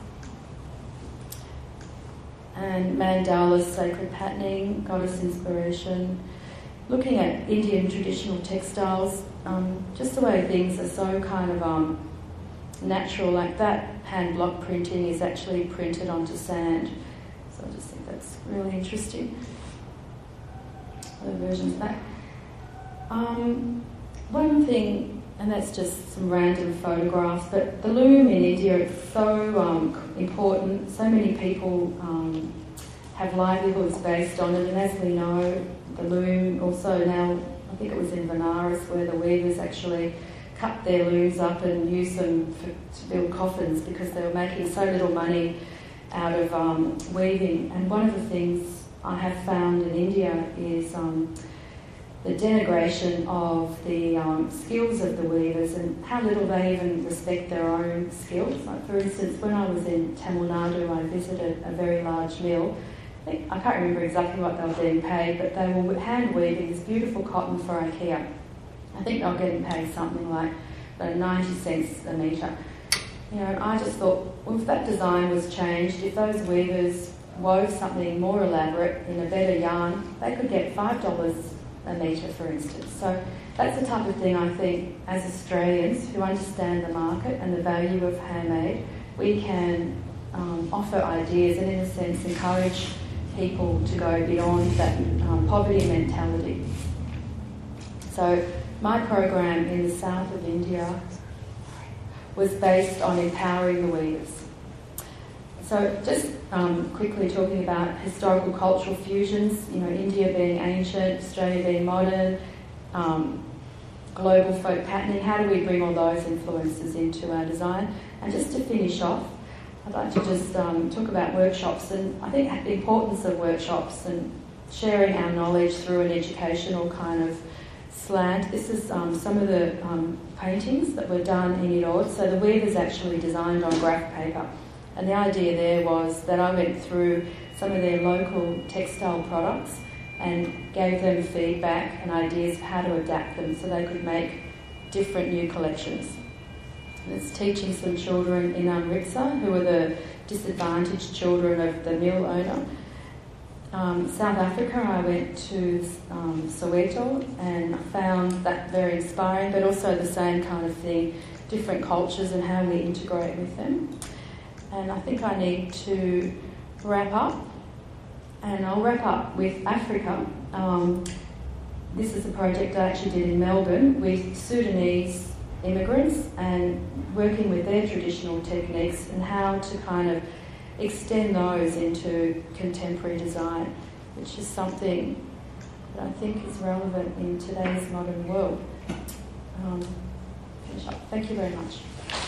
And mandalas, sacred patterning, goddess inspiration. Looking at Indian traditional textiles, um, just the way things are so kind of um, natural, like that hand block printing is actually printed onto sand. So I just think that's really interesting. Other versions of that. Um, one thing, and that's just some random photographs, but the loom in India is so um, important. So many people um, have livelihoods based on it, and as we know, the loom also now, I think it was in Benares where the weavers actually cut their looms up and used them for, to build coffins because they were making so little money out of um, weaving. And one of the things I have found in India is um, the denigration of the um, skills of the weavers and how little they even respect their own skills. Like for instance, when I was in Tamil Nadu, I visited a very large mill. I, think, I can't remember exactly what they were being paid, but they were hand weaving this beautiful cotton for IKEA. I think they were getting paid something like uh, ninety cents a metre. You know, and I just thought, well, if that design was changed, if those weavers wove something more elaborate in a better yarn, they could get five dollars a metre, for instance. So that's the type of thing I think, as Australians who understand the market and the value of handmade, we can um, offer ideas and, in a sense, encourage people to go beyond that um, poverty mentality. So my program in the south of India was based on empowering the weavers. So just um, quickly talking about historical cultural fusions, you know, India being ancient, Australia being modern, um, global folk patterning, how do we bring all those influences into our design? And just to finish off, I'd like to just um, talk about workshops, and I think the importance of workshops and sharing our knowledge through an educational kind of slant. This is um, some of the um, paintings that were done in Erode. So the weavers actually designed on graph paper. And the idea there was that I went through some of their local textile products and gave them feedback and ideas of how to adapt them so they could make different new collections. And it's teaching some children in Amritsar, who are the disadvantaged children of the mill owner. Um, South Africa, I went to um, Soweto, and I found that very inspiring, but also the same kind of thing, different cultures and how we integrate with them. And I think I need to wrap up, and I'll wrap up with Africa. Um, this is a project I actually did in Melbourne with Sudanese immigrants and working with their traditional techniques and how to kind of extend those into contemporary design, which is something that I think is relevant in today's modern world. Um, finish up. Thank you very much.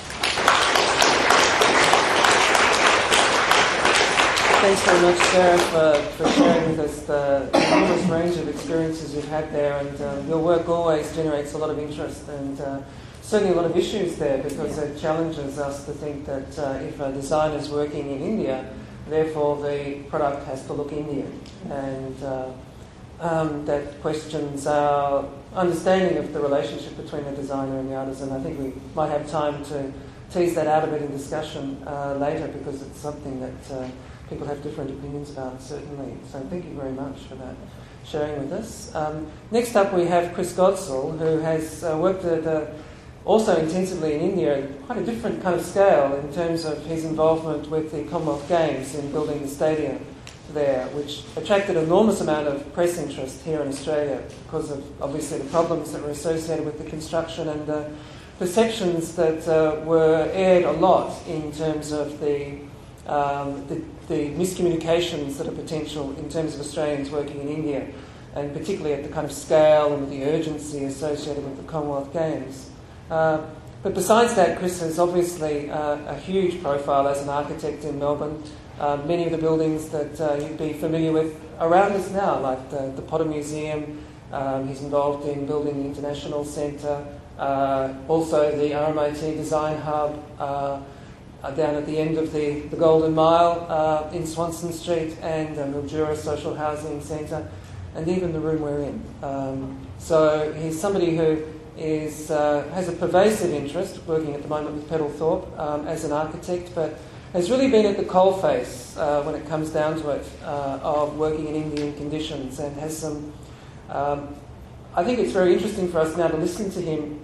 Thanks very much, Sarah, for, for sharing with us the enormous range of experiences you've had there, and um, your work always generates a lot of interest and uh, certainly a lot of issues there, because it challenges us to think that uh, if a designer is working in India, therefore the product has to look Indian, and uh, um, that questions our understanding of the relationship between the designer and the artisan. I think we might have time to tease that out a bit in discussion uh, later, because it's something that uh, people have different opinions about, certainly. So thank you very much for that sharing with us. Um, next up we have Chris Godsall, who has uh, worked at uh, also intensively in India, quite a different kind of scale in terms of his involvement with the Commonwealth Games in building the stadium there, which attracted an enormous amount of press interest here in Australia because of obviously the problems that were associated with the construction and the perceptions that uh, were aired a lot in terms of the, um, the, the miscommunications that are potential in terms of Australians working in India, and particularly at the kind of scale and with the urgency associated with the Commonwealth Games. Uh, but besides that, Chris has obviously uh, a huge profile as an architect in Melbourne. Uh, many of the buildings that uh, you'd be familiar with around us now, like the, the Potter Museum. Um, he's involved in building the International Centre, uh, also the R M I T Design Hub uh, uh, down at the end of the, the Golden Mile uh, in Swanston Street, and the Mildura Social Housing Centre, and even the room we're in. Um, so he's somebody who is uh, has a pervasive interest, working at the moment with Peddlethorpe um, as an architect, but has really been at the coalface uh, when it comes down to it uh, of working in Indian conditions, and has some. Um, I think it's very interesting for us now to listen to him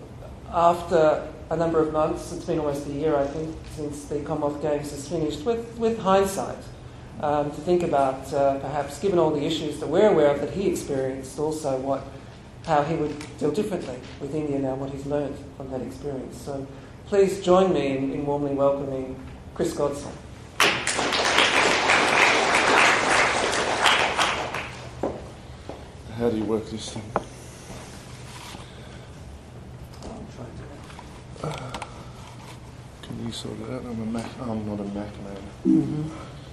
after a number of months. It's been almost a year, I think, since the Commonwealth Games has finished, with, with hindsight, um, to think about uh, perhaps, given all the issues that we're aware of that he experienced, also what how he would deal differently with India now, what he's learned from that experience. So please join me in, in warmly welcoming Chris Godsall. How do you work this thing? Uh, can you sort it out? I'm a Mac. I'm not a Mac man. Mm-hmm.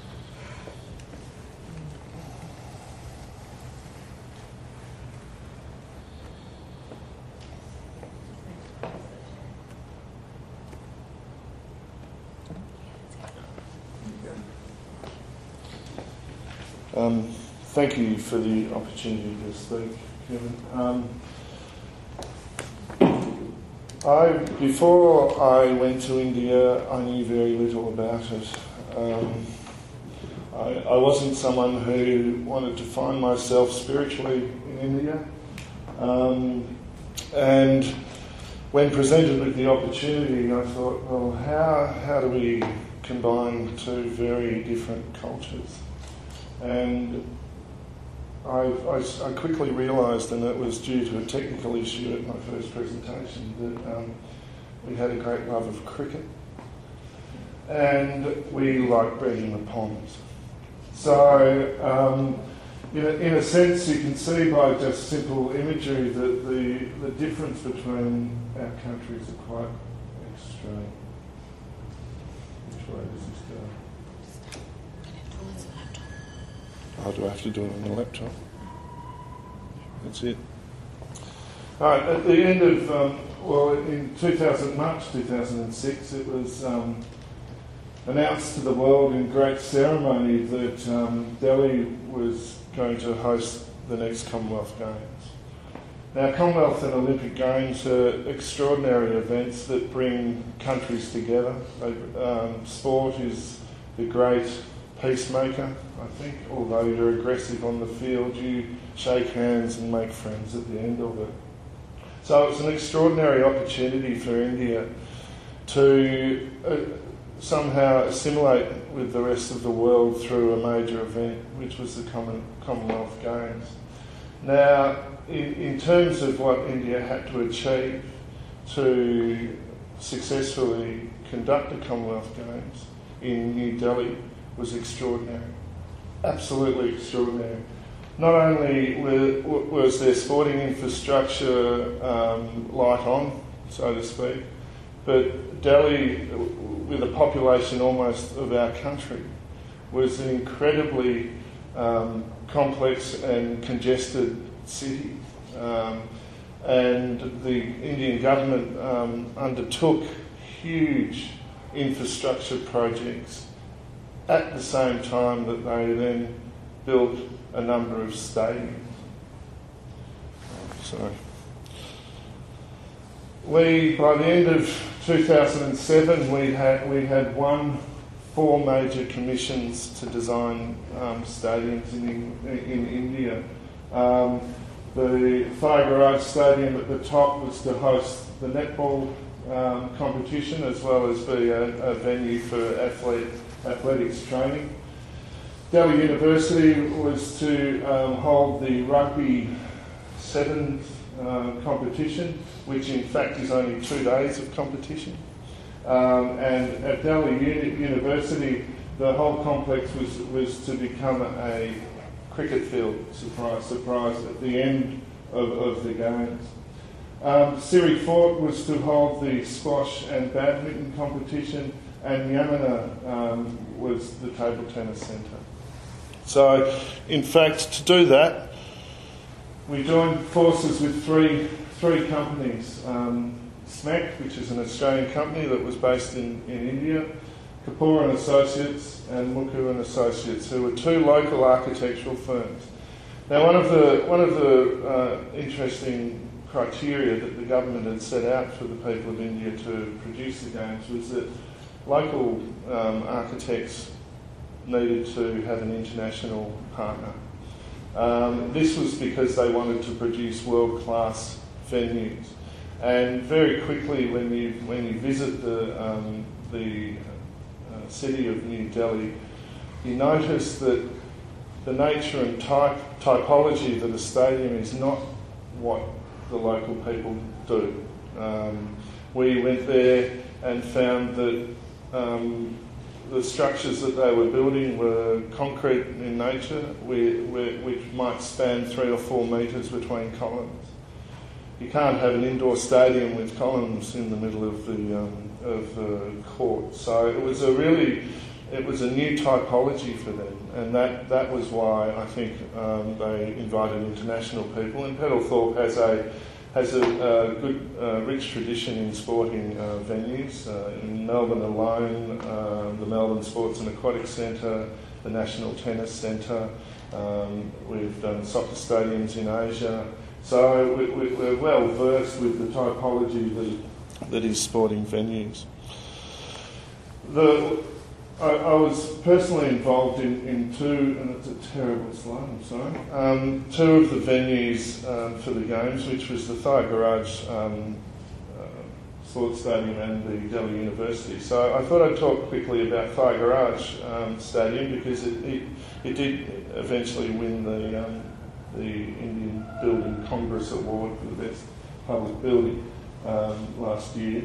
Um, thank you for the opportunity to speak, Kevin. Um, I, before I went to India, I knew very little about it. Um, I, I wasn't someone who wanted to find myself spiritually in India. Um, and when presented with the opportunity, I thought, well, how, how do we combine two very different cultures? And I, I, I quickly realised, and it was due to a technical issue at my first presentation, that um, we had a great love of cricket and we like breeding the ponds. So, um, in, a, in a sense, you can see by just simple imagery that the, the difference between our countries are quite extreme. Which way does this go? Oh, do I have to do it on the laptop? That's it. All right, at the end of, um, well, in two thousand, March two thousand six, it was um, announced to the world in great ceremony that um, Delhi was going to host the next Commonwealth Games. Now, Commonwealth and Olympic Games are extraordinary events that bring countries together. They, um, sport is the great peacemaker, I think. Although you're aggressive on the field, you shake hands and make friends at the end of it. So it's an extraordinary opportunity for India to uh, somehow assimilate with the rest of the world through a major event, which was the Common, Commonwealth Games. Now, in, in terms of what India had to achieve to successfully conduct the Commonwealth Games in New Delhi was extraordinary, absolutely extraordinary. Not only were, was their sporting infrastructure um, light on, so to speak, but Delhi, with a population almost of our country, was an incredibly um, complex and congested city. Um, and the Indian government um, undertook huge infrastructure projects at the same time that they then built a number of stadiums. Sorry. We, by the end of two thousand seven, we had we had won four major commissions to design um, stadiums in in India. Um, the Fire Garage Stadium at the top was to host the netball um, competition, as well as be a, a venue for athlete athletics training. Delhi University was to um, hold the rugby sevens uh, competition, which in fact is only two days of competition. Um, and at Delhi Uni- University, the whole complex was was to become a cricket field, surprise, surprise, at the end of, of the games. Um, Siri Fort was to hold the squash and badminton competition, and Yamuna um, was the table tennis centre. So, in fact, to do that, we joined forces with three three companies. Um, S M E C, which is an Australian company that was based in, in India, Kapoor and Associates, and Mukku and Associates, who were two local architectural firms. Now, one of the one of the uh, interesting criteria that the government had set out for the people of India to produce the games was that local um, architects needed to have an international partner. Um, this was because they wanted to produce world-class venues. And very quickly, when you when you visit the um, the uh, city of New Delhi, you notice that the nature and type typology of the stadium is not what the local people do. Um, we went there and found that um, the structures that they were building were concrete in nature, we, we, which might span three or four metres between columns. You can't have an indoor stadium with columns in the middle of the um, of the court. So it was a really, it was a new typology for them, and that, that was why I think um, they invited international people. And Peddlethorpe has a has a, a good, uh, rich tradition in sporting uh, venues. Uh, in Melbourne alone, uh, the Melbourne Sports and Aquatic Centre, the National Tennis Centre. Um, we've done soccer stadiums in Asia. So we, we, we're well versed with the typology that, that is sporting venues. The, I, I was personally involved in, in two, and it's a terrible slide, I'm sorry, um, two of the venues um, for the games, which was the Thigh Garage um, uh, sports stadium and the Delhi University. So I thought I'd talk quickly about Fire Garage um, Stadium because it, it, it did eventually win the, um, the Indian Building Congress Award for the best public building um, last year.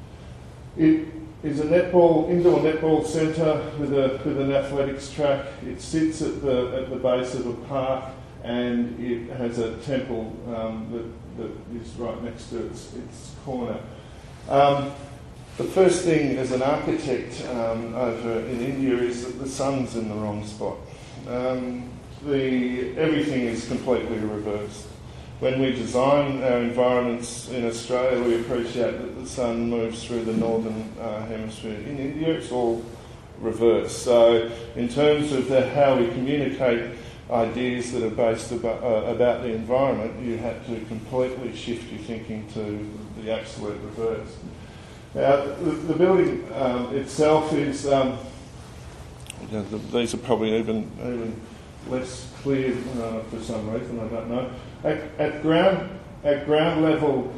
It is a netball, indoor netball centre with a with an athletics track. It sits at the at the base of a park, and it has a temple um, that, that is right next to its, its corner. Um, the first thing as an architect um, over in India is that the sun's in the wrong spot. Um, the everything is completely reversed. When we design our environments in Australia, we appreciate that the sun moves through the northern uh, hemisphere. In India, it's all reversed. So in terms of the, how we communicate ideas that are based about, uh, about the environment, you had to completely shift your thinking to the absolute reverse. Now, the, the building um, itself is, um, you know, the, these are probably even, even less clear uh, for some reason, I don't know. At, at ground at ground level,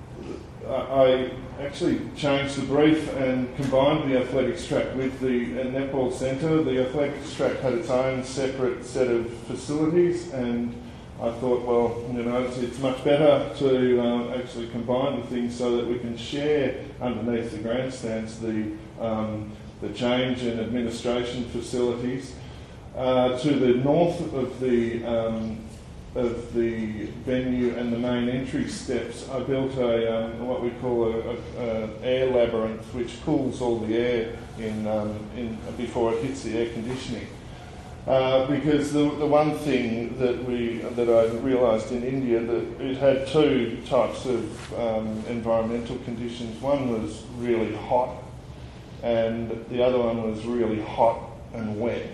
I actually changed the brief and combined the athletics track with the uh, netball centre. The athletics track had its own separate set of facilities, and I thought, well, you know, it's, it's much better to uh, actually combine the things so that we can share underneath the grandstands the um, the change and administration facilities. Uh, to the north of the um, of the venue and the main entry steps, I built a um, what we call a, a, a air labyrinth, which cools all the air in, um, in before it hits the air conditioning. Uh, because the, the one thing that we that I realised in India, that it had two types of um, environmental conditions. One was really hot, and the other one was really hot and wet.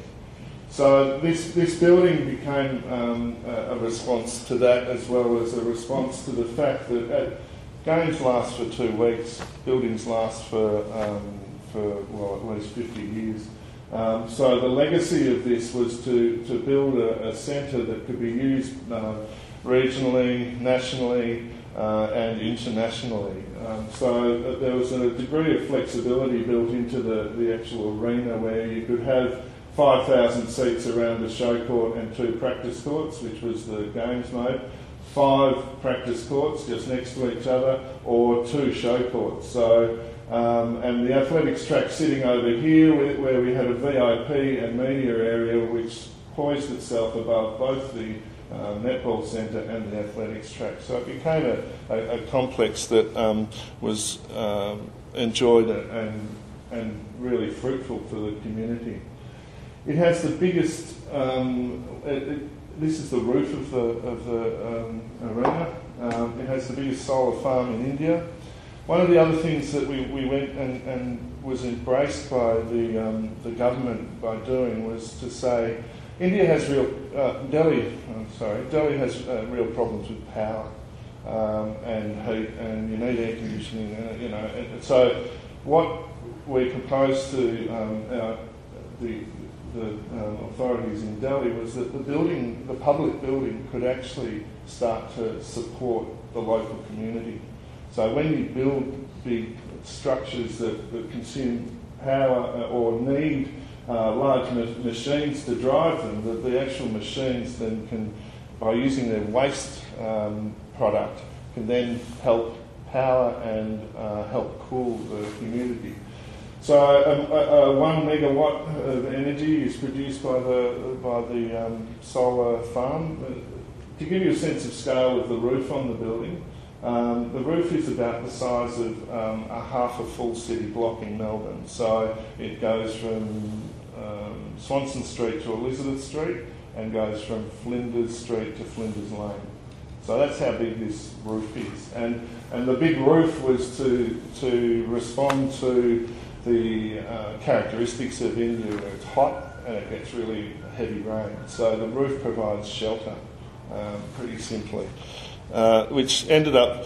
So this, this building became um, a, a response to that, as well as a response to the fact that at, games last for two weeks, buildings last for, um, for well, at least fifty years. Um, so the legacy of this was to, to build a, a centre that could be used uh, regionally, nationally, uh, and internationally. Um, so there was a degree of flexibility built into the, the actual arena where you could have five thousand seats around the show court and two practice courts, which was the games mode, five practice courts just next to each other, or two show courts. So, um, and the athletics track sitting over here, where we had a V I P and media area, which poised itself above both the uh, netball centre and the athletics track. So it became a, a, a complex that um, was um, enjoyed and, and really fruitful for the community. It has the biggest, um, it, it, this is the roof of the, of the um, arena. Um, it has the biggest solar farm in India. One of the other things that we, we went and, and was embraced by the, um, the government by doing was to say, India has real, uh, Delhi, I'm sorry, Delhi has uh, real problems with power um, and heat, and you need air conditioning, uh, you know. And so what we proposed to um, our, the the um, authorities in Delhi was that the building, the public building, could actually start to support the local community. So when you build big structures that, that consume power or need uh, large ma- machines to drive them, that the actual machines then can, by using their waste um, product, can then help power and uh, help cool the community. So um, a, a one megawatt of energy is produced by the by the um, solar farm. To give you a sense of scale of the roof on the building, um, the roof is about the size of um, a half a full city block in Melbourne. So it goes from um, Swanston Street to Elizabeth Street and goes from Flinders Street to Flinders Lane. So that's how big this roof is. And and the big roof was to to respond to the uh, characteristics of India, where it's hot and it gets really heavy rain. So the roof provides shelter, um, pretty simply, uh, which ended up...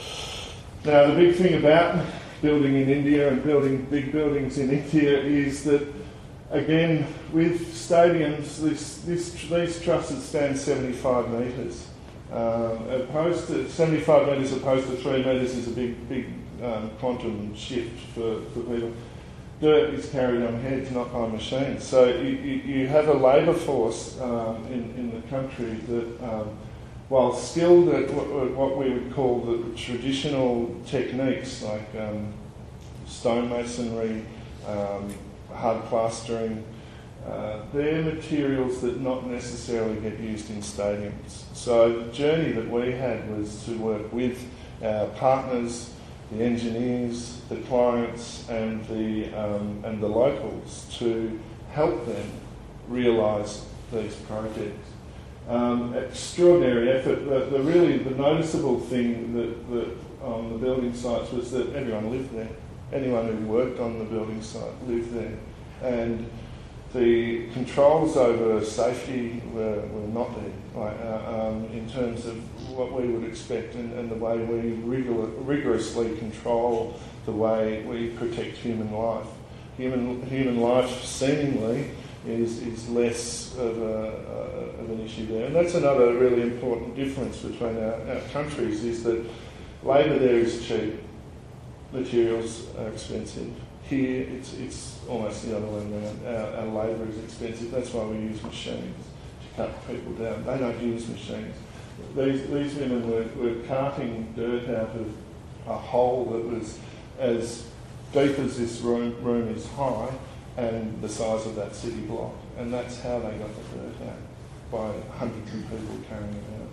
Now the big thing about building in India and building big buildings in India is that, again, with stadiums, this, this, these trusses stand seventy-five metres. Um, opposed to seventy-five metres opposed to three metres is a big, big um, quantum shift for, for people. Dirt is carried on heads, not by machines. So you, you, you have a labour force um, in, in the country that, um, while skilled at what, what we would call the traditional techniques like um, stonemasonry, um, hard plastering, uh, they're materials that not necessarily get used in stadiums. So the journey that we had was to work with our partners, the engineers, the clients, and the um, and the locals to help them realise these projects. Um, extraordinary effort. The, the really the noticeable thing that, that on the building sites was that everyone lived there. Anyone who worked on the building site lived there, and the controls over safety were, were not there, like, uh, um, in terms of what we would expect and, and the way we rigor- rigorously control the way we protect human life. Human human life seemingly is is less of, a, uh, of an issue there, and that's another really important difference between our, our countries, is that labour there is cheap, materials are expensive. Here, it's it's almost the other way around. Our, our labour is expensive. That's why we use machines to cut people down. They don't use machines. These these women were, were carting dirt out of a hole that was as deep as this room, room is high and the size of that city block. And that's how they got the dirt out, by hundreds of people carrying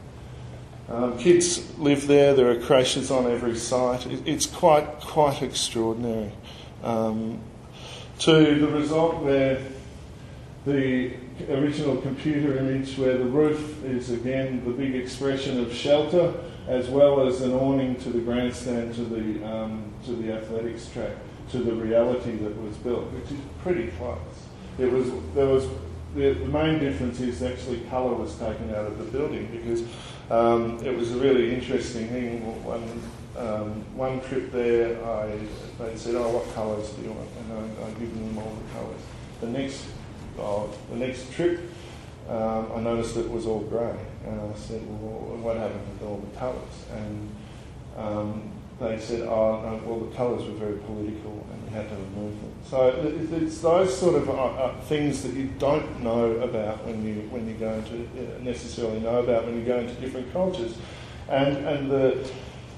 it out. Um, kids live there. There are creches on every site. It, it's quite quite extraordinary. Um, to the result where the original computer image, where the roof is again the big expression of shelter, as well as an awning to the grandstand, to the um, to the athletics track, to the reality that was built, which is pretty close. It was there was the, the main difference is actually colour was taken out of the building, because um, it was a really interesting thing. One um, one trip there, I they said, "Oh, what colours do you want?" And I, I given them all the colours. The next oh, the next trip, um, I noticed it was all grey, and I said, "Well, what happened with all the colours?" And um, they said, "Oh, no, well, the colours were very political, and we had to remove them." So it's those sort of uh, uh, things that you don't know about when you when you go into uh, necessarily know about when you go into different cultures, and and the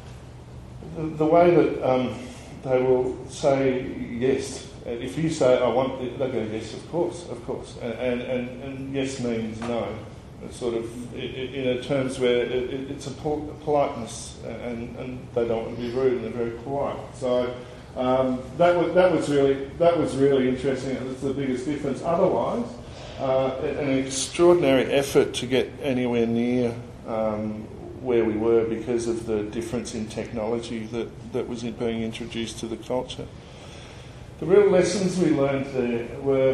the, the way that um, they will say yes. If you say, "I want," the, they go, "Yes, of course, of course," and and, and, and yes means no. It's sort of in a terms where it, it's a politeness, and, and they don't want to be rude, and they're very polite. So um, that was that was really that was really interesting. That's the biggest difference. Otherwise, uh, an extraordinary effort to get anywhere near um, where we were because of the difference in technology that, that was being introduced to the culture. The real lessons we learned there were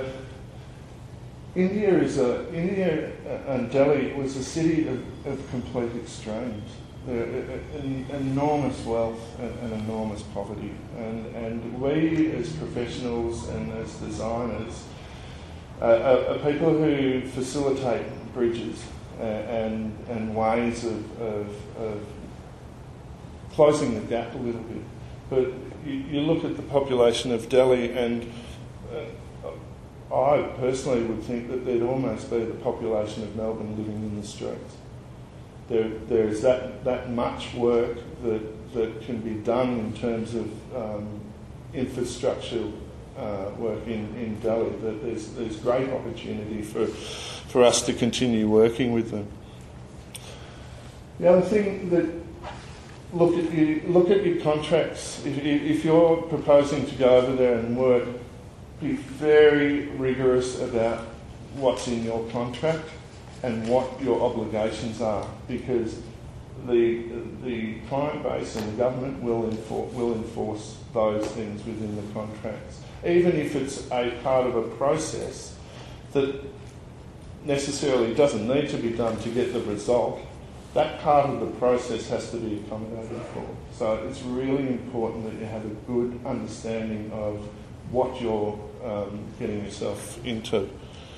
India is a India and Delhi was a city of, of complete extremes. There an enormous wealth and, and enormous poverty, and and we as professionals and as designers uh, are, are people who facilitate bridges uh, and and ways of, of, of closing the gap a little bit. But you, you look at the population of Delhi, and uh, I personally would think that there'd almost be the population of Melbourne living in the streets. There, there is that, that much work that that can be done in terms of um, infrastructure uh, work in, in Delhi. That there's there's great opportunity for for us to continue working with them. The other thing that look at you look at your contracts. If, if you're proposing to go over there and work, be very rigorous about what's in your contract and what your obligations are, because the the client base and the government will enforce, will enforce those things within the contracts, even if it's a part of a process that necessarily doesn't need to be done to get the result. That part of the process has to be accommodated for. So it's really important that you have a good understanding of what you're um, getting yourself into.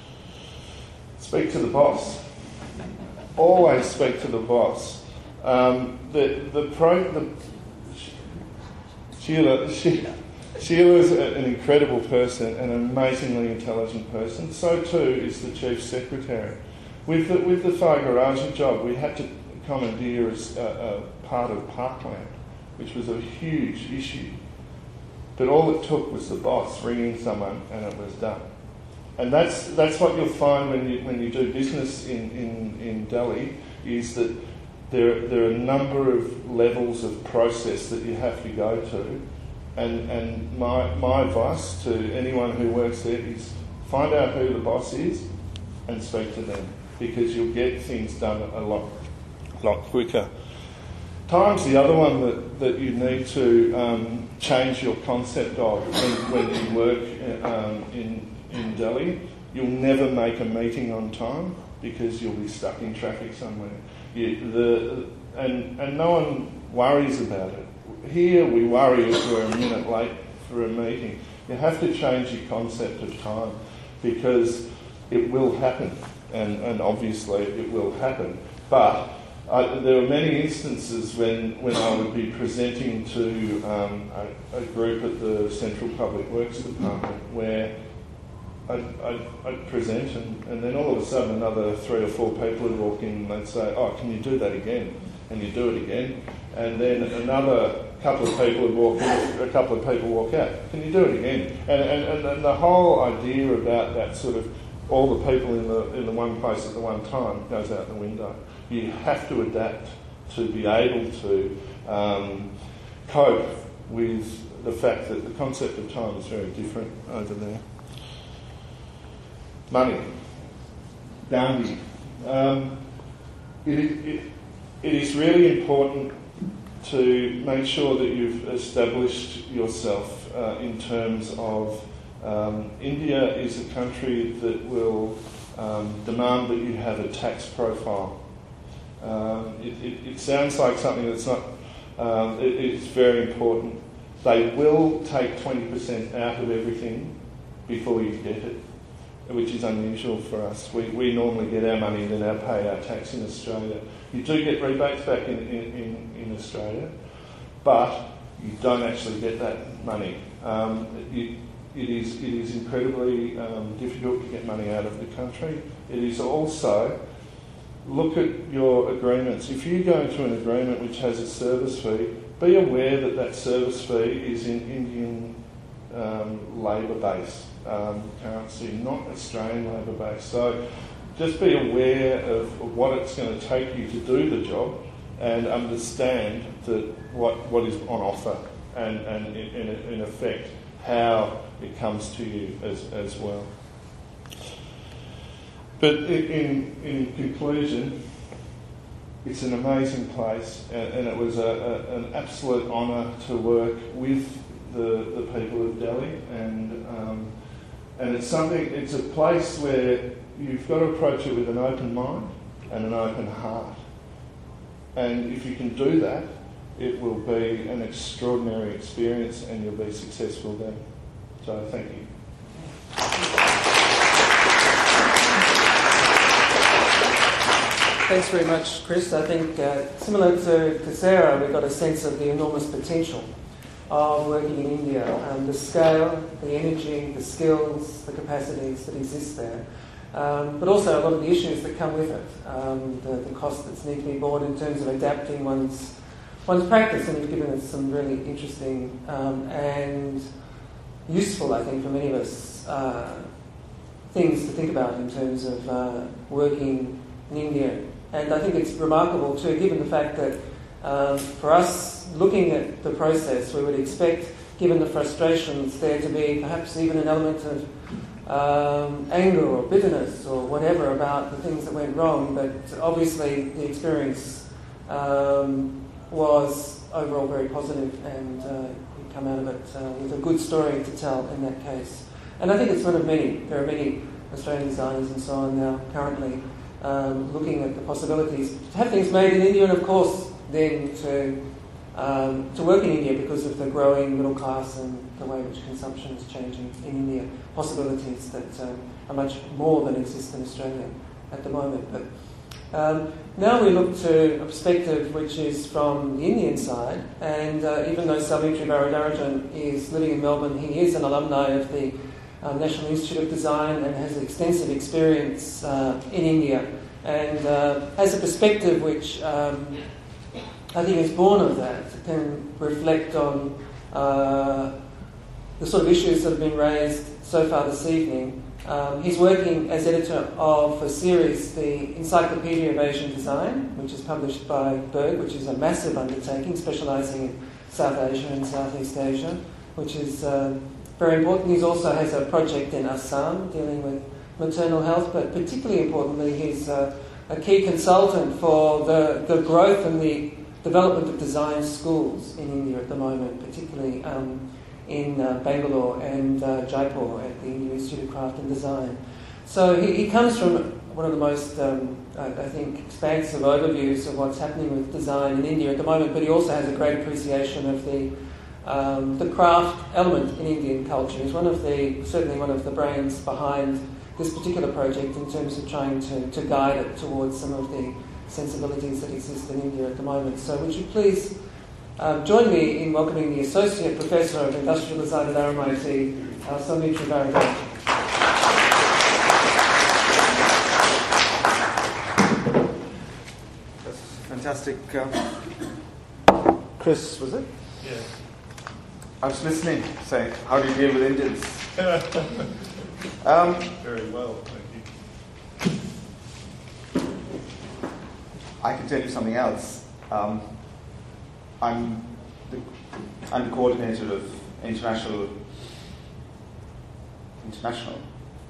Speak to the boss. Always speak to the boss. Um, the the, pro, the Sheila, she, Sheila's an incredible person, an amazingly intelligent person. So too is the Chief Secretary. With the, with the Thaigaraja job, we had to commandeer as a, a part of Parkland, which was a huge issue. But all it took was the boss ringing someone and it was done. And that's that's what you'll find when you when you do business in, in, in Delhi, is that there, there are a number of levels of process that you have to go to. And, and my, my advice to anyone who works there is find out who the boss is and speak to them, because you'll get things done a lot, lot quicker. Time's the other one that, that you need to um, change your concept of when, when you work um, in, in Delhi. You'll never make a meeting on time because you'll be stuck in traffic somewhere. You, the, and, and no one worries about it. Here we worry if we're a minute late for a meeting. You have to change your concept of time, because it will happen, and, and obviously it will happen. But I, there are many instances when, when I would be presenting to um, a, a group at the Central Public Works Department where I'd, I'd, I'd present and, and then all of a sudden another three or four people would walk in and they'd say, oh, can you do that again? And you do it again. And then another couple of people would walk in, a couple of people walk out. Can you do it again? And, and, and the whole idea about that sort of all the people in the in the one place at the one time goes out the window. You have to adapt to be able to um, cope with the fact that the concept of time is very different over there. Money. Dandi. Um, it, it, it is really important to make sure that you've established yourself uh, in terms of um, India is a country that will um, demand that you have a tax profile. Um, it, it, it sounds like something that's not, um, it, it's very important. They will take twenty percent out of everything before you get it, which is unusual for us. We, we normally get our money and then our pay our tax in Australia. You do get rebates back in, in, in, in Australia, but you don't actually get that money. Um, it, it is it is incredibly um, difficult to get money out of the country. It is also, look at your agreements. If you go into an agreement which has a service fee, be aware that that service fee is in Indian um, labour base um, currency, not Australian labour base. So just be aware of what it's going to take you to do the job, and understand that what what is on offer, and, and in, in effect how it comes to you as, as well. But in, in conclusion, it's an amazing place, and, and it was a, a, an absolute honour to work with the, the people of Delhi, and um, and it's something. It's a place where you've got to approach it with an open mind and an open heart. And if you can do that, it will be an extraordinary experience and you'll be successful there. So thank you. Thanks very much, Chris. I think uh, similar to, to Sarah, we got a sense of the enormous potential of working in India, um, the scale, the energy, the skills, the capacities that exist there. Um, but also a lot of the issues that come with it, um, the, the costs that need to be borne in terms of adapting one's one's practice, and you've given us some really interesting um, and useful, I think, for many of us, uh, things to think about in terms of uh, working in India. And I think it's remarkable too, given the fact that um, for us looking at the process, we would expect, given the frustrations, there to be perhaps even an element of Um, anger or bitterness or whatever about the things that went wrong, but obviously the experience um, was overall very positive, and uh, you come out of it uh, with a good story to tell in that case. And I think it's one of many. There are many Australian designers and so on now currently um, looking at the possibilities to have things made in India, and of course then to Um, to work in India because of the growing middle class and the way in which consumption is changing in India, possibilities that um, are much more than exist in Australia at the moment. But Um, now we look to a perspective which is from the Indian side, and uh, even though Sowmitra Varadarajan is living in Melbourne, he is an alumni of the uh, National Institute of Design and has extensive experience uh, in India, and uh, has a perspective which um, I think is born of that, can reflect on uh, the sort of issues that have been raised so far this evening. Um, he's working as editor of a series, the Encyclopedia of Asian Design, which is published by Berg, which is a massive undertaking specialising in South Asia and Southeast Asia, which is uh, very important. He also has a project in Assam dealing with maternal health, but particularly importantly, he's uh, a key consultant for the, the growth and the development of design schools in India at the moment, particularly um, in uh, Bangalore and uh, Jaipur at the Indian Institute of Craft and Design. So he, he comes from one of the most, um, I, I think, expansive overviews of what's happening with design in India at the moment, but he also has a great appreciation of the um, the craft element in Indian culture. He's one of the, certainly one of the brains behind this particular project in terms of trying to, to guide it towards some of the sensibilities that exist in India at the moment. So would you please Um, join me in welcoming the Associate Professor of Industrial Design at R M I T, uh, Sowmitra Varadarajan. That's fantastic. Uh, Chris, was it? Yeah. I was listening, saying, how do you deal with Indians? um, Very well, thank you. I can tell you something else. Um, I'm the, I'm the coordinator of international international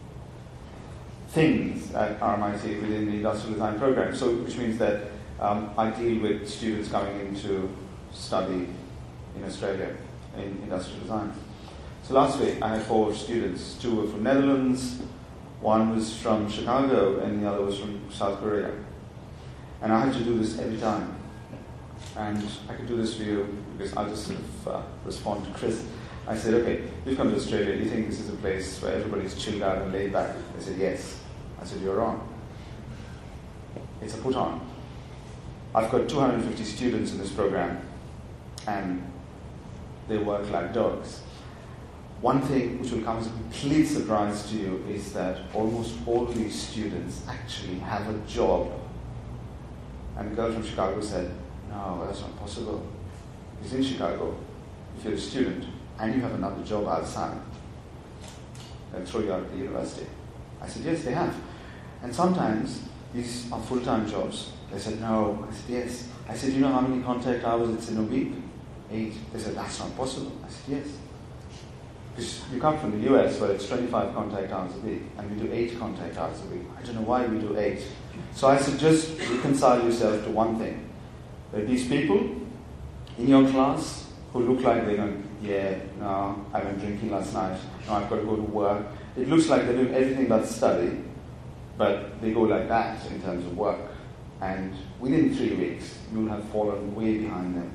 things at R M I T within the Industrial Design program. So, which means that um, I deal with students coming in to study in Australia in industrial design. So last week I had four students. Two were from Netherlands, one was from Chicago, and the other was from South Korea. And I had to do this every time. And I could do this for you because I'll just sort of uh, respond to Chris. I said, okay, you've come to Australia, do you think this is a place where everybody's chilled out and laid back? They said, yes. I said, you're wrong. It's a put-on. I've got two hundred fifty students in this program, and they work like dogs. One thing which will come as a complete surprise to you is that almost all these students actually have a job. And the girl from Chicago said, no, that's not possible. Because in Chicago, if you're a student and you have another job outside, they'll throw you out of the university. I said, yes, they have. And sometimes these are full-time jobs. They said, no. I said, yes. I said, you know how many contact hours it's in a week? Eight. They said, that's not possible. I said, yes. Because you come from the U S where it's twenty-five contact hours a week, and we do eight contact hours a week. I don't know why we do eight. So I said, just reconcile yourself to one thing. There are these people in your class who look like they're going, yeah, no, I went drinking last night, no, I've got to go to work. It looks like they're doing everything but study, but they go like that in terms of work. And within three weeks, you'll have fallen way behind them.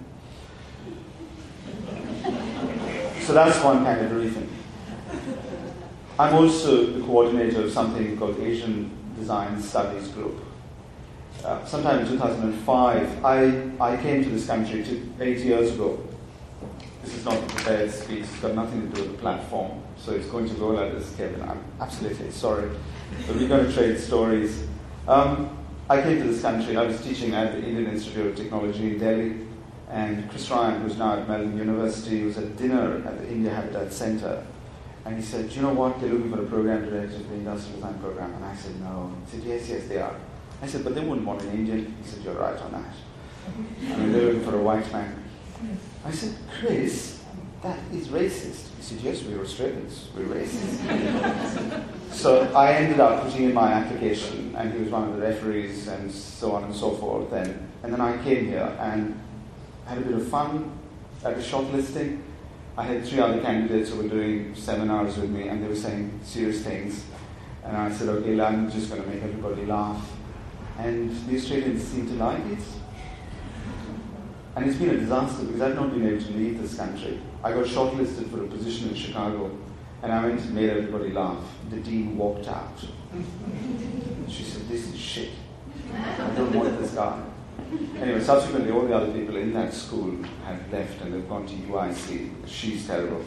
So that's one kind of reason. I'm also the coordinator of something called Asian Design Studies Group. Uh, sometime in two thousand five, I, I came to this country to, eight years ago. This is not a prepared speech, it's got nothing to do with the platform, so it's going to go like this, Kevin. I'm absolutely sorry, but we're going to trade stories. Um, I came to this country, I was teaching at the Indian Institute of Technology in Delhi, and Chris Ryan, who's now at Melbourne University, was at dinner at the India Habitat Centre, and he said, do you know what, they're looking for a program director for the industrial design program. And I said, no. He said, yes, yes, they are. I said, but they wouldn't want an Indian. He said, you're right on that. I mean, they're looking for a white man. I said, Chris, that is racist. He said, yes, we're Australians, we're racist. So I ended up putting in my application, and he was one of the referees, and so on and so forth. And, and then I came here and had a bit of fun at the shortlisting. I had three other candidates who were doing seminars with me, and they were saying serious things. And I said, okay, I'm just going to make everybody laugh. And the Australians seem to like it. And it's been a disaster because I've not been able to leave this country. I got shortlisted for a position in Chicago, and I went and made everybody laugh. The dean walked out. She said, this is shit. I don't want this guy. Anyway, subsequently, all the other people in that school have left and they've gone to U I C. She's terrible.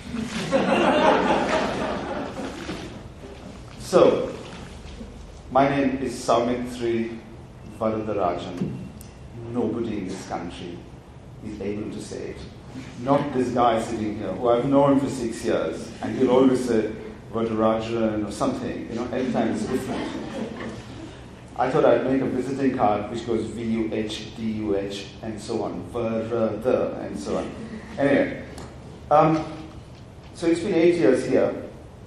So, my name is Soumithri Varadarajan. Nobody in this country is able to say it. Not this guy sitting here, who I've known for six years, and he'll always say Varadarajan or something. You know, every time it's different. I thought I'd make a visiting card which goes V U H D U H and so on, Varada and so on. Anyway, um, so it's been eight years here.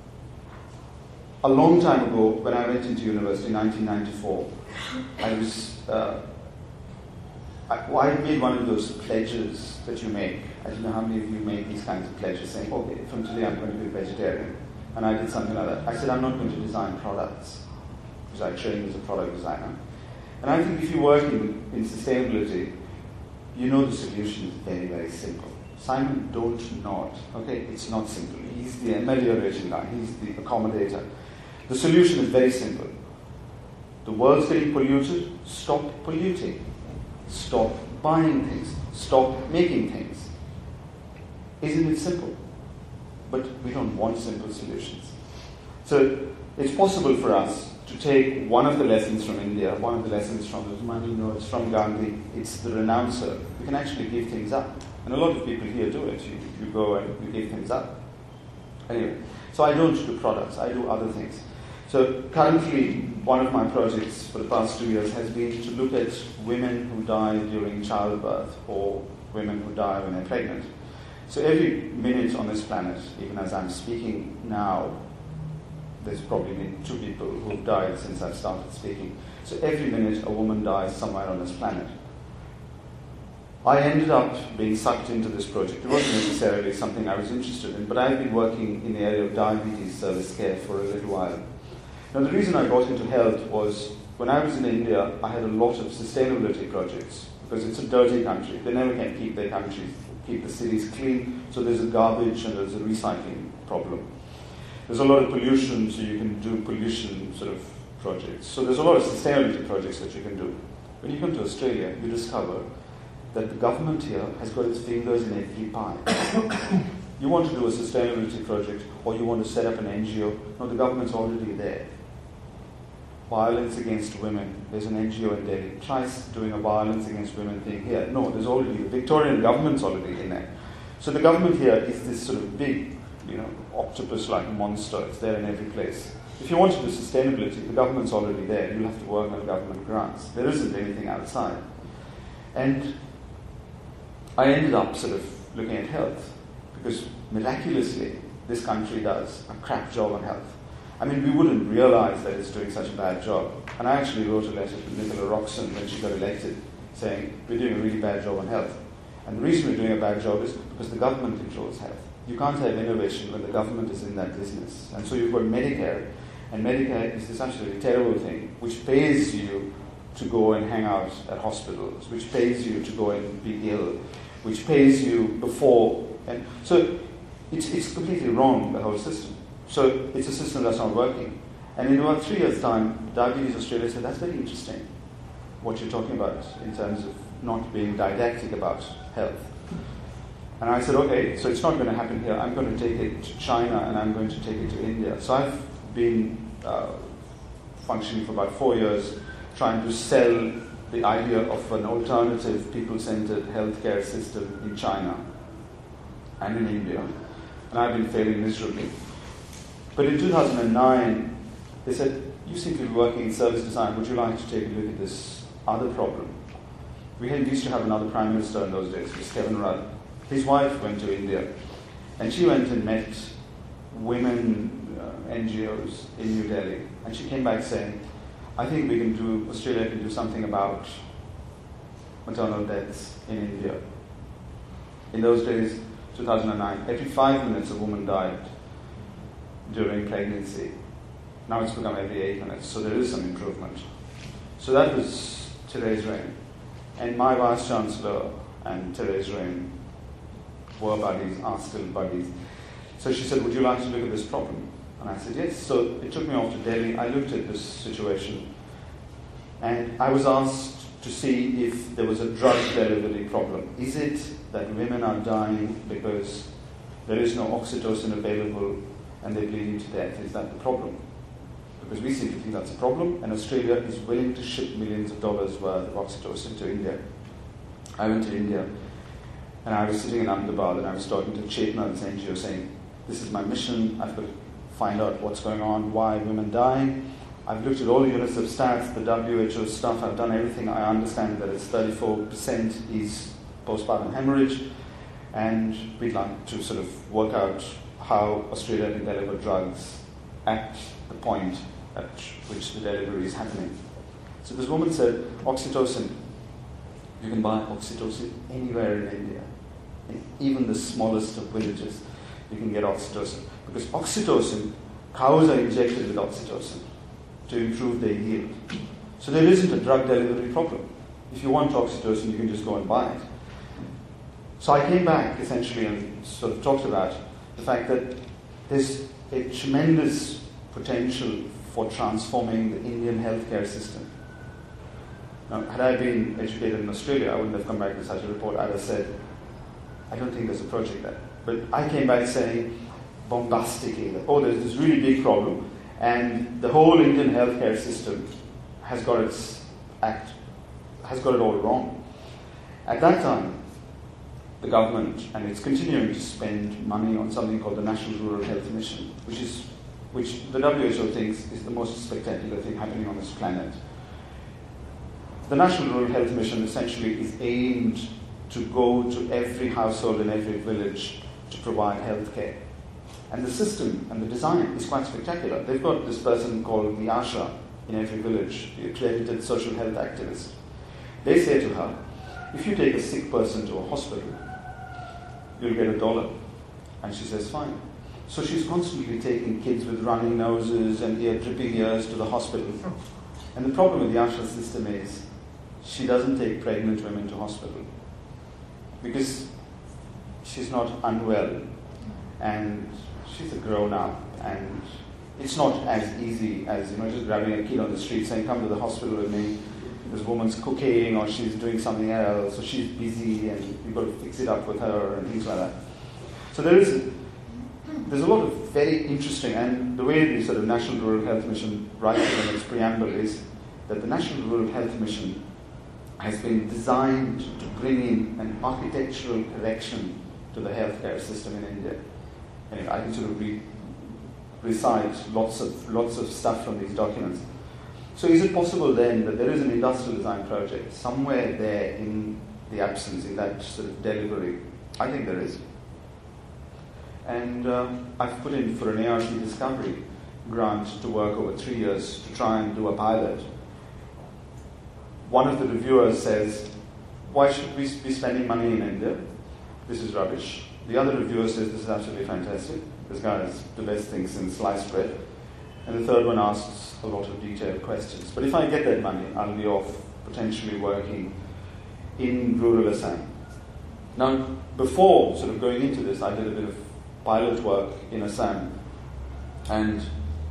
A long time ago, when I went into university in nineteen ninety-four, I was uh, I, well, I made one of those pledges that you make. I don't know how many of you make these kinds of pledges, saying, "Okay, from today I'm going to be a vegetarian," and I did something like that. I said, "I'm not going to design products." I trained as a product designer. And I think if you work in, in sustainability, you know the solution is very, very simple. Simon, don't nod. Okay, it's not simple. He's the amelioration guy. He's the accommodator. The solution is very simple. The world's getting polluted. Stop polluting. Stop buying things. Stop making things. Isn't it simple? But we don't want simple solutions. So it's possible for us to take one of the lessons from India, one of the lessons from the Usmani notes, from Gandhi, it's the renouncer. We can actually give things up. And a lot of people here do it. You, you go and you give things up. Anyway, so I don't do products, I do other things. So currently, one of my projects for the past two years has been to look at women who die during childbirth or women who die when they're pregnant. So every minute on this planet, even as I'm speaking now, there's probably been two people who've died since I've started speaking. So every minute a woman dies somewhere on this planet. I ended up being sucked into this project. It wasn't necessarily something I was interested in, but I've been working in the area of diabetes service care for a little while. Now the reason I got into health was when I was in India, I had a lot of sustainability projects because it's a dirty country. They never can keep their countries, keep the cities clean, so there's a garbage and there's a recycling problem. There's a lot of pollution, so you can do pollution sort of projects. So there's a lot of sustainability projects that you can do. When you come to Australia, you discover that the government here has got its fingers in every pie. You want to do a sustainability project, or you want to set up an N G O, no, the government's already there. Violence against women, there's an N G O in Delhi. Try doing a violence against women thing here. No, there's already, the Victorian government's already in there. So the government here is this sort of big, you know, octopus-like monster. It's there in every place. If you want to do sustainability, the government's already there. You'll have to work on government grants. There isn't anything outside. And I ended up sort of looking at health because miraculously this country does a crap job on health. I mean, we wouldn't realize that it's doing such a bad job. And I actually wrote a letter to Nicola Roxon when she got elected saying, we're doing a really bad job on health. And the reason we're doing a bad job is because the government controls health. You can't have innovation when the government is in that business. And so you've got Medicare, and Medicare is this absolutely terrible thing, which pays you to go and hang out at hospitals, which pays you to go and be ill, which pays you before. And so it's, it's completely wrong, the whole system. So it's a system that's not working. And in about three years' time, Diabetes Australia said, that's very interesting, what you're talking about in terms of not being didactic about health. And I said, okay, so it's not going to happen here. I'm going to take it to China and I'm going to take it to India. So I've been uh, functioning for about four years trying to sell the idea of an alternative people-centered healthcare system in China and in India. And I've been failing miserably. But in two thousand nine, they said, you seem to be working in service design. Would you like to take a look at this other problem? We had, used to have another prime minister in those days, was Kevin Rudd. His wife went to India, and she went and met women uh, N G Os in New Delhi, and she came back saying, I think we can do, Australia can do something about maternal deaths in India. In those days, two thousand nine, every five minutes a woman died during pregnancy. Now it's become every eight minutes, so there is some improvement. So that was Therese Rain. And my Vice Chancellor and Therese Rain were buddies, are still buddies. So she said, would you like to look at this problem? And I said, yes. So it took me off to Delhi. I looked at this situation. And I was asked to see if there was a drug delivery problem. Is it that women are dying because there is no oxytocin available and they're bleeding to death? Is that the problem? Because we seem to think that's a problem, and Australia is willing to ship millions of dollars worth of oxytocin to India. I went to India, and I was sitting in Ahmedabad, and I was talking to Chetna, this N G O, saying, this is my mission, I've got to find out what's going on, why are women dying. I've looked at all the UNICEF stats, the W H O stuff, I've done everything. I understand that it's thirty-four percent is postpartum hemorrhage, and we'd like to sort of work out how Australia can deliver drugs at the point at which the delivery is happening. So this woman said, oxytocin, you can buy oxytocin anywhere in India. In even the smallest of villages, you can get oxytocin. Because oxytocin, cows are injected with oxytocin to improve their yield. So there isn't a drug delivery problem. If you want oxytocin, you can just go and buy it. So I came back essentially and sort of talked about the fact that there's a tremendous potential for transforming the Indian healthcare system. Now, had I been educated in Australia, I wouldn't have come back with such a report. I'd have said, I don't think there's a project there. But I came back saying bombastically that, oh, there's this really big problem, and the whole Indian healthcare system has got its act, has got it all wrong. At that time, the government, and it's continuing to spend money on something called the National Rural Health Mission, which is which the W H O thinks is the most spectacular thing happening on this planet. The National Rural Health Mission essentially is aimed to go to every household in every village to provide health care. And the system and the design is quite spectacular. They've got this person called the Asha in every village, the accredited social health activist. They say to her, if you take a sick person to a hospital, you'll get a dollar. And she says, fine. So she's constantly taking kids with running noses and ear dripping ears to the hospital. And the problem with the Asha system is she doesn't take pregnant women to hospital because she's not unwell and she's a grown up, and it's not as easy as, you know, just grabbing a kid on the street saying, come to the hospital with me. This woman's cooking or she's doing something else or she's busy and you've got to fix it up with her and things like that. So there is there's a lot of very interesting, and the way the sort of National Rural Health Mission writes in its preamble is that the National Rural Health Mission has been designed to bring in an architectural correction to the healthcare system in India. And I can sort of re- recite lots of lots of stuff from these documents. So is it possible then that there is an industrial design project somewhere there in the absence, in that sort of delivery? I think there is. And uh, I've put in for an A R C Discovery grant to work over three years to try and do a pilot. One of the reviewers says, why should we be spending money in India? This is rubbish. The other reviewer says, this is absolutely fantastic. This guy is the best thing since sliced bread. And the third one asks a lot of detailed questions. But if I get that money, I'll be off potentially working in rural Assam. Now, before sort of going into this, I did a bit of pilot work in Assam. And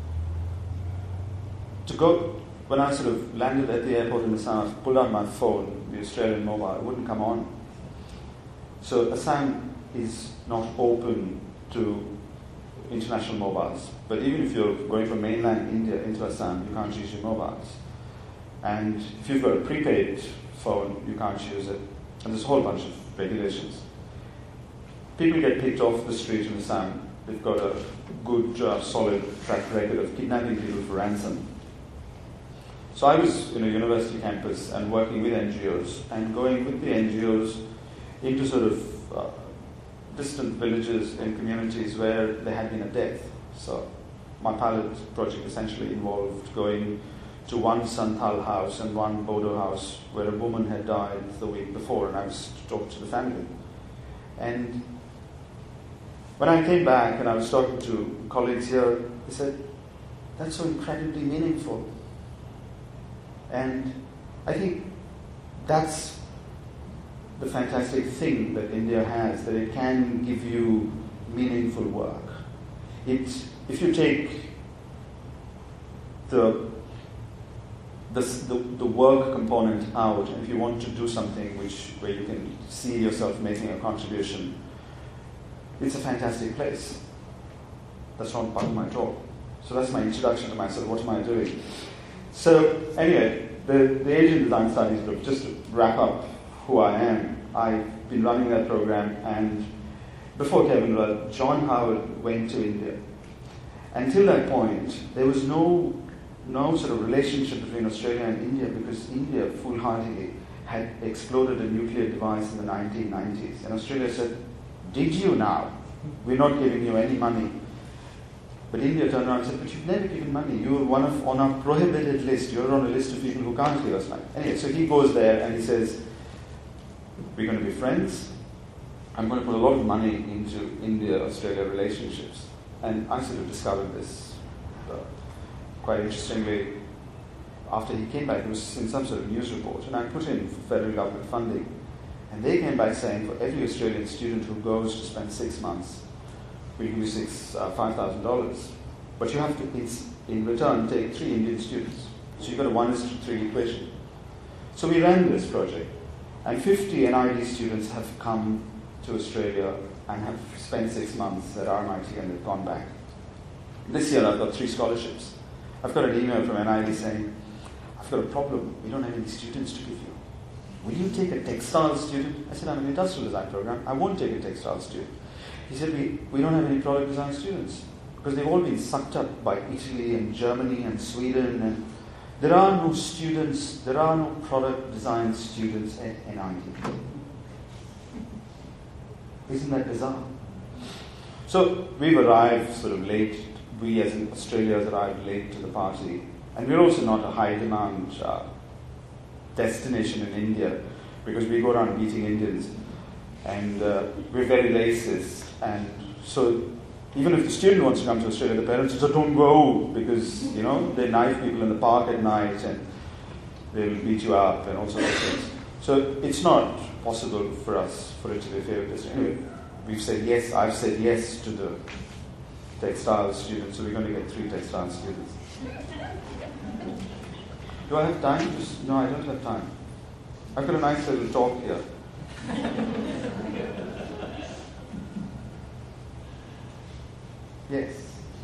to go, when I sort of landed at the airport in Assam, I pulled out my phone, the Australian mobile, it wouldn't come on. So Assam is not open to international mobiles. But even if you're going from mainland India into Assam, you can't use your mobiles. And if you've got a prepaid phone, you can't use it. And there's a whole bunch of regulations. People get picked off the street in Assam. They've got a good, uh, solid track record of kidnapping people for ransom. So I was in a university campus and working with N G Os and going with the N G Os into sort of uh, distant villages and communities where there had been a death. So my pilot project essentially involved going to one Santhal house and one Bodo house where a woman had died the week before, and I was to talk to the family. And when I came back and I was talking to colleagues here, they said, that's so incredibly meaningful. And I think that's the fantastic thing that India has, that it can give you meaningful work. It, if you take the, this, the, the work component out, and if you want to do something which where you can see yourself making a contribution, it's a fantastic place. That's not part of my talk. So that's my introduction to myself. What am I doing? So anyway, the, the Asian Design Studies Group, just to wrap up who I am, I've been running that program, and before Kevin Rudd, John Howard went to India. Until that point, there was no, no sort of relationship between Australia and India, because India foolhardily had exploded a nuclear device in the nineteen nineties. And Australia said, did you now? We're not giving you any money. But India turned around and said, but you've never given money. You're one of, on a prohibited list. You're on a list of people who can't give us money. Anyway, so he goes there and he says, we're going to be friends. I'm going to put a lot of money into India-Australia relationships. And I sort of discovered this uh, quite interestingly. After he came back, it was in some sort of news report, and I put in federal government funding. And they came back saying, for every Australian student who goes to spend six months, we'll give you six, uh, five thousand dollars. But you have to, in, in return, take three Indian students. So you've got a one is to three equation. So we ran this project, and fifty N I D students have come to Australia and have spent six months at R M I T and they've gone back. This year I've got three scholarships. I've got an email from N I D saying, I've got a problem, we don't have any students to give you. Will you take a textile student? I said, I'm an industrial design program, I won't take a textile student. He said, we, we don't have any product design students because they've all been sucked up by Italy and Germany and Sweden, and there are no students, there are no product design students at N I D. Isn't that bizarre? So we've arrived sort of late, we as in Australia has arrived late to the party, and we're also not a high demand uh, destination in India because we go around meeting Indians, and uh, we're very racist, and so even if the student wants to come to Australia, the parents just don't go because, you know, they knife people in the park at night and they'll beat you up and all sorts of things. So it's not possible for us for it to be a favorite destination. Anyway, we've said yes, I've said yes to the textile students, so we're going to get three textile students. Do I have time? Just, no, I don't have time. I've got a nice little talk here. Yes.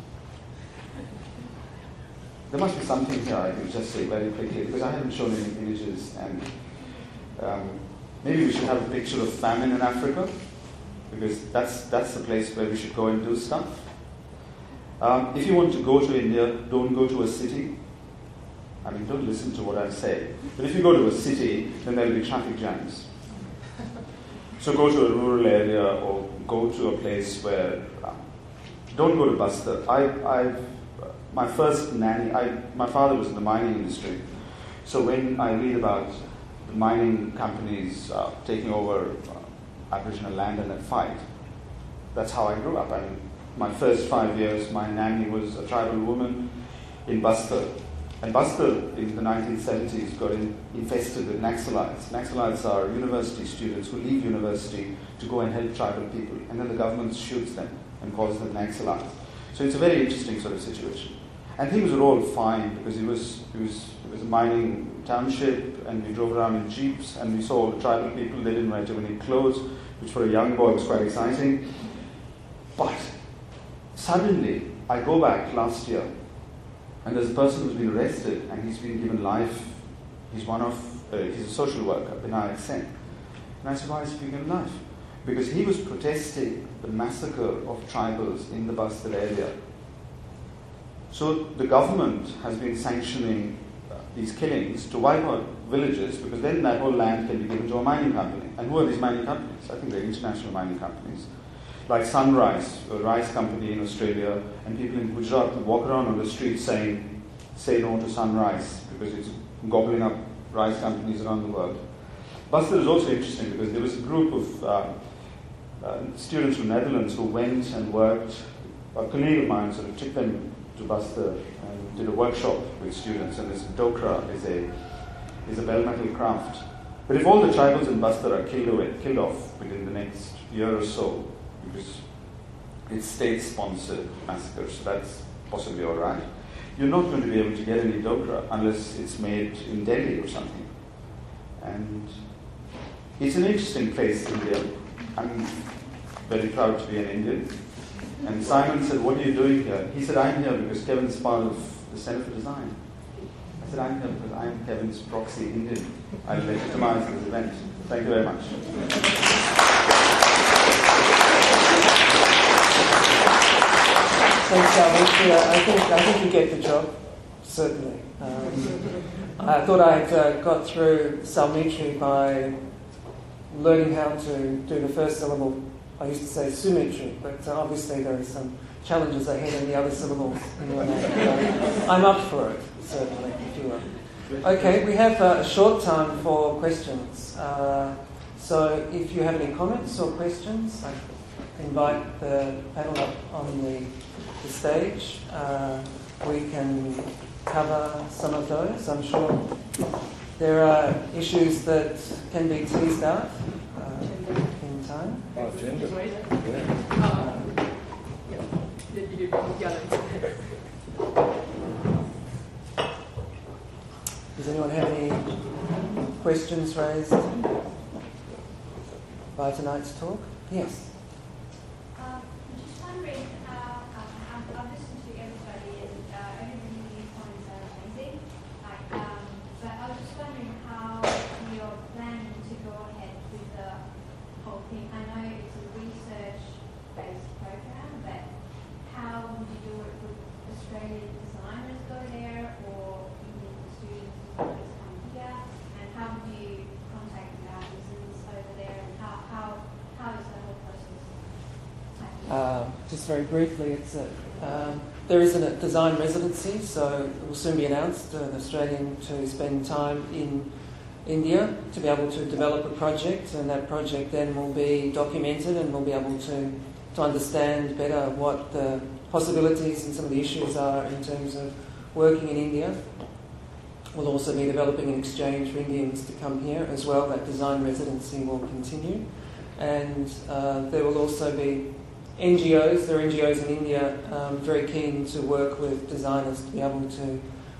There must be something here I can just say very quickly, because I haven't shown any images, and um, maybe we should have a picture of famine in Africa, because that's that's the place where we should go and do stuff. Um, if you want to go to India, don't go to a city. I mean, don't listen to what I say. But if you go to a city, then there'll be traffic jams. So go to a rural area or go to a place where... Um, don't go to Bastar. I, I've, uh, my first nanny... I, my father was in the mining industry. So when I read about the mining companies uh, taking over uh, Aboriginal land and that fight, that's how I grew up. I mean, my first five years, my nanny was a tribal woman in Bastar. And Bastar in the nineteen seventies got in, infested with Naxalites. Naxalites are university students who leave university to go and help tribal people, and then the government shoots them and calls them Naxalites. So it's a very interesting sort of situation. And things were all fine because it was, it was, it was a mining township, and we drove around in jeeps and we saw all the tribal people. They didn't wear too many clothes, which for a young boy was quite exciting. But suddenly, I go back last year, and there's a person who's been arrested, and he's been given life. He's one of, uh, he's a social worker, Binayak Sen. And I said, why is he being given life? Because he was protesting the massacre of tribals in the Bastar area. So the government has been sanctioning uh, these killings to wipe out villages, because then that whole land can be given to a mining company. And who are these mining companies? I think they're international mining companies. Like Sunrise, a rice company in Australia, and people in Gujarat walk around on the street saying, say no to Sunrise, because it's gobbling up rice companies around the world. Bastar is also interesting because there was a group of uh, uh, students from Netherlands who went and worked. A colleague of mine sort of took them to Bastar and did a workshop with students, and this Dokra is a, is a bell metal craft. But if all the tribals in Bastar are killed, away, killed off within the next year or so, because it's state-sponsored massacre, so that's possibly all right. you're not going to be able to get any dokra unless it's made in Delhi or something. And it's an interesting place, India. I'm very proud to be an Indian. And Simon said, what are you doing here? He said, I'm here because Kevin's part of the Center for Design. I said, I'm here because I'm Kevin's proxy Indian. I legitimize this event. Thank you very much. Thanks, Salmi. Yeah, I think I think you get the job, certainly. Um, I thought I'd uh, got through Salmitri by learning how to do the first syllable. I used to say symmetry, but uh, obviously there are some challenges ahead in the other syllables in your name. So I'm up for it, certainly, if you are. Okay, we have uh, a short time for questions. Uh, so if you have any comments or questions, I invite the panel up on the, the stage. Uh, we can cover some of those. I'm sure there are issues that can be teased out uh, in time. Oh, gender. Does anyone have any questions raised by tonight's talk? Yes. Um, I'm just wondering how, um, I've, I've listened to everybody and uh, everybody viewpoints are amazing. Like, um, but I was just wondering how you're planning to go ahead with the whole thing. I know it's a research-based program, but how would you do it? Would Australian designers go there, or even the students who want to come here? And how would you contact the artisans over there, and how, how, how is the whole process? Uh, just very briefly, it's a, um, there is a design residency, so it will soon be announced, uh, an Australian to spend time in India to be able to develop a project, and that project then will be documented and we'll be able to, to understand better what the possibilities and some of the issues are in terms of working in India. We'll also be developing an exchange for Indians to come here as well. That design residency will continue. And uh, there will also be N G Os, there are N G Os in India um, very keen to work with designers to be able to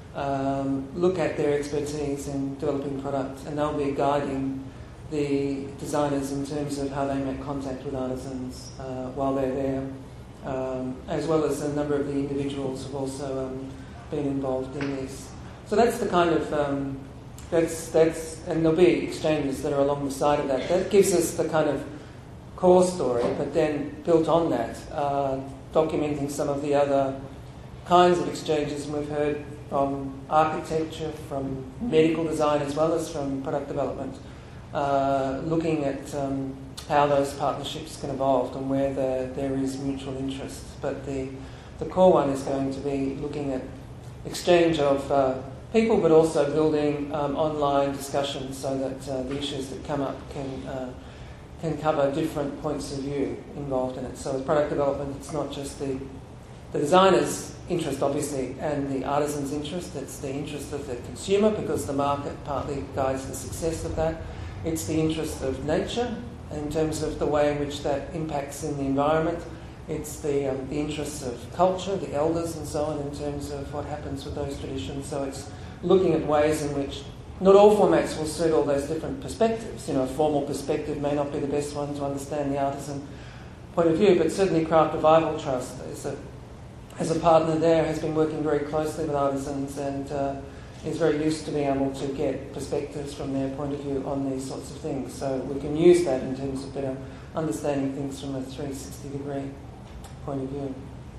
um, look at their expertise in developing products, and they'll be guiding the designers in terms of how they make contact with artisans uh, while they're there, um, as well as a number of the individuals have also um, been involved in this. So that's the kind of, um, that's, that's, and there'll be exchanges that are along the side of that. That gives us the kind of core story, but then built on that, uh, documenting some of the other kinds of exchanges. And we've heard from architecture, from medical design, as well as from product development, uh, looking at um, how those partnerships can evolve and where the, there is mutual interest. But the, the core one is going to be looking at exchange of uh, people, but also building um, online discussions so that uh, the issues that come up can uh, can cover different points of view involved in it. So with product development, it's not just the, the designer's interest, obviously, and the artisan's interest. It's the interest of the consumer, because the market partly guides the success of that. It's the interest of nature in terms of the way in which that impacts in the environment. It's the, um, the interests of culture, the elders and so on, in terms of what happens with those traditions. So it's looking at ways in which not all formats will suit all those different perspectives. You know, a formal perspective may not be the best one to understand the artisan point of view, but certainly Craft Revival Trust is a, as a partner there has been working very closely with artisans and uh, is very used to being able to get perspectives from their point of view on these sorts of things. So we can use that in terms of better understanding things from a three sixty degree point of view.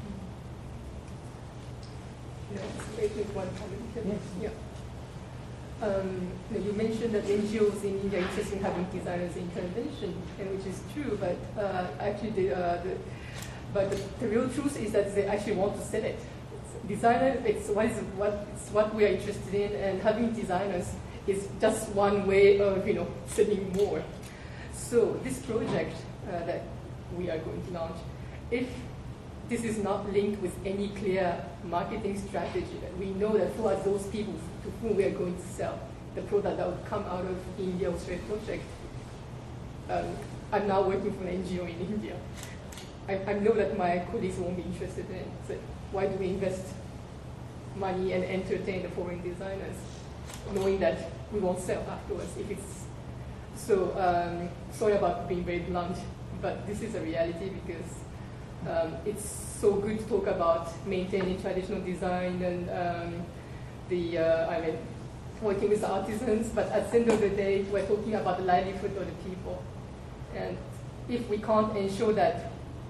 Yeah, maybe one comment. Yes. Yeah. Um, you mentioned that N G Os in India are interested in having designers intervention, and which is true. But uh, actually, the, uh, the but the, the real truth is that they actually want to sell it. It's designer, it's what is what it's what we are interested in, and having designers is just one way of you know selling more. So this project uh, that we are going to launch, if this is not linked with any clear marketing strategy, that we know that who are those people to whom we are going to sell the product that would come out of India Australia project. Um, I'm now working for an N G O in India. I, I know that my colleagues won't be interested in it. So why do we invest money and entertain the foreign designers, knowing that we won't sell afterwards if it's so. Um, sorry about being very blunt, but this is a reality because um, it's so good to talk about maintaining traditional design and um, the uh, I mean working with artisans, but at the end of the day, we're talking about the livelihood of the people, and if we can't ensure that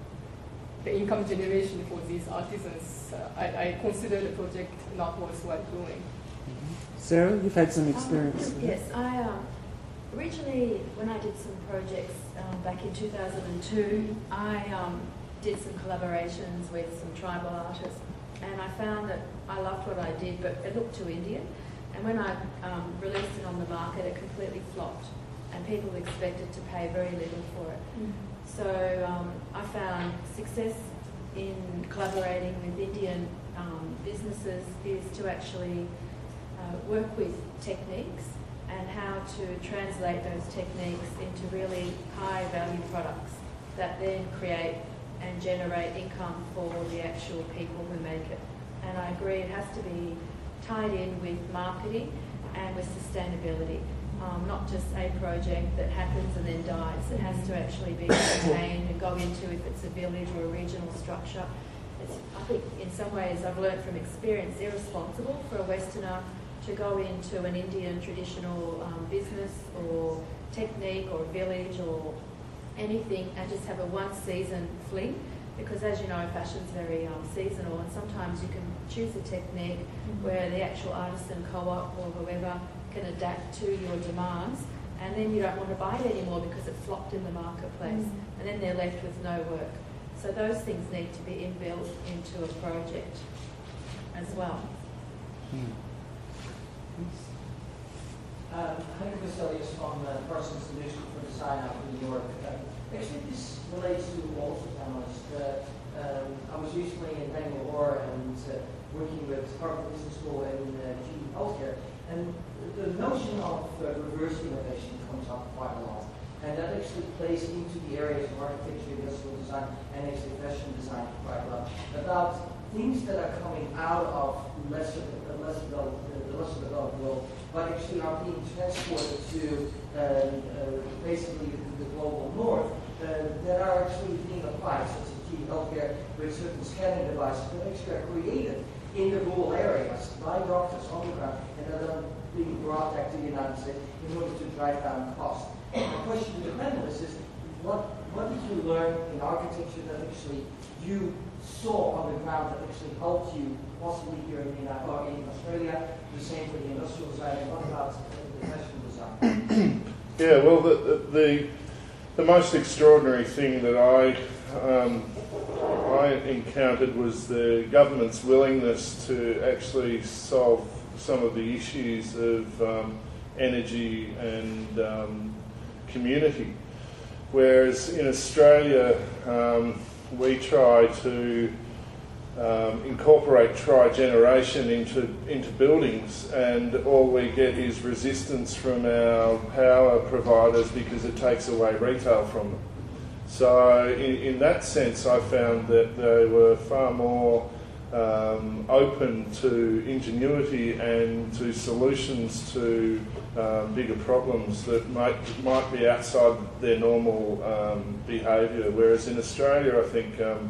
the income generation for these artisans, uh, I, I consider the project not worthwhile doing. Sarah, you've had some experience. Um, yes, I um, originally, when I did some projects um, back in two thousand two, I um, did some collaborations with some tribal artists, and I found that I loved what I did, but it looked too Indian. And when I um, released it on the market, it completely flopped, and people expected to pay very little for it. Mm. So um, I found success in collaborating with Indian um, businesses is to actually uh, work with techniques and how to translate those techniques into really high-value products that then create and generate income for the actual people who make it. And I agree, it has to be tied in with marketing and with sustainability. Um, not just a project that happens and then dies. It has to actually be maintained and go into, if it's a village or a regional structure. It's, I think in some ways I've learned from experience, irresponsible for a Westerner to go into an Indian traditional um, business or technique or village or anything and just have a one season fling, because as you know, fashion's very um, seasonal, and sometimes you can choose a technique mm-hmm. where the actual artisan co-op or whoever can adapt to your demands, and then you don't want to buy it anymore because it flopped in the marketplace, mm-hmm. and then they're left with no work. So those things need to be inbuilt into a project as well. Mm. Um, Henry Vasilius from uh, Parsons Institute for Design out in New York. Uh, actually, this relates to all of the panelists. Uh, um, I was recently in Bangalore and uh, working with Harvard Business School and uh, G E Healthcare, and the notion of uh, reverse innovation comes up quite a lot. And that actually plays into the areas of architecture, industrial design, and actually fashion design quite a lot. About things that are coming out of less, uh, less developed, uh, the less developed world, but actually are being transported to uh, uh, basically the, the global north, uh, that are actually being applied, such as G E Healthcare with certain scanning devices that actually are created in the rural areas by doctors on the ground, and that are being brought back to the United States in order to drive down costs. The question to the panelists is, what, what did you learn in architecture that actually you saw on the ground that actually helped you, possibly here in, the, or in Australia, the same for the industrial design, and what about the fashion design? Yeah, well, the, the, the most extraordinary thing that I, um, I encountered was the government's willingness to actually solve some of the issues of um, energy and um, community. Whereas in Australia, um, we try to um, incorporate tri-generation into, into buildings, and all we get is resistance from our power providers because it takes away retail from them. So in, in that sense, I found that they were far more um, open to ingenuity and to solutions to um, bigger problems that might, might be outside their normal um, behaviour. Whereas in Australia, I think um,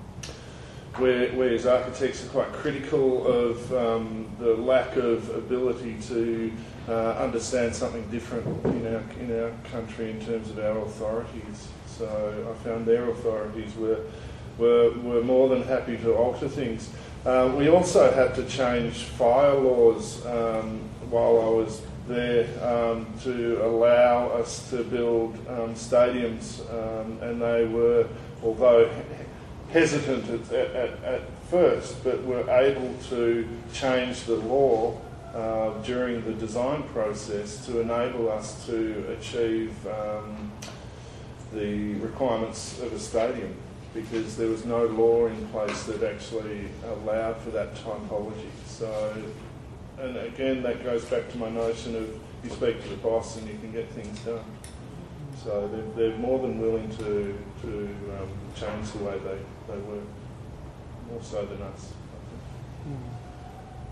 we, we as architects are quite critical of um, the lack of ability to uh, understand something different in our, in our country in terms of our authorities. So I found their authorities were, were, were more than happy to alter things. Uh, we also had to change fire laws um, while I was there um, to allow us to build um, stadiums, um, and they were, although hesitant at, at, at first, but were able to change the law uh, during the design process to enable us to achieve um, the requirements of a stadium, because there was no law in place that actually allowed for that typology. So, and again, that goes back to my notion of you speak to the boss and you can get things done. So they're, they're more than willing to, to um, change the way they, they work, more so than us, I think.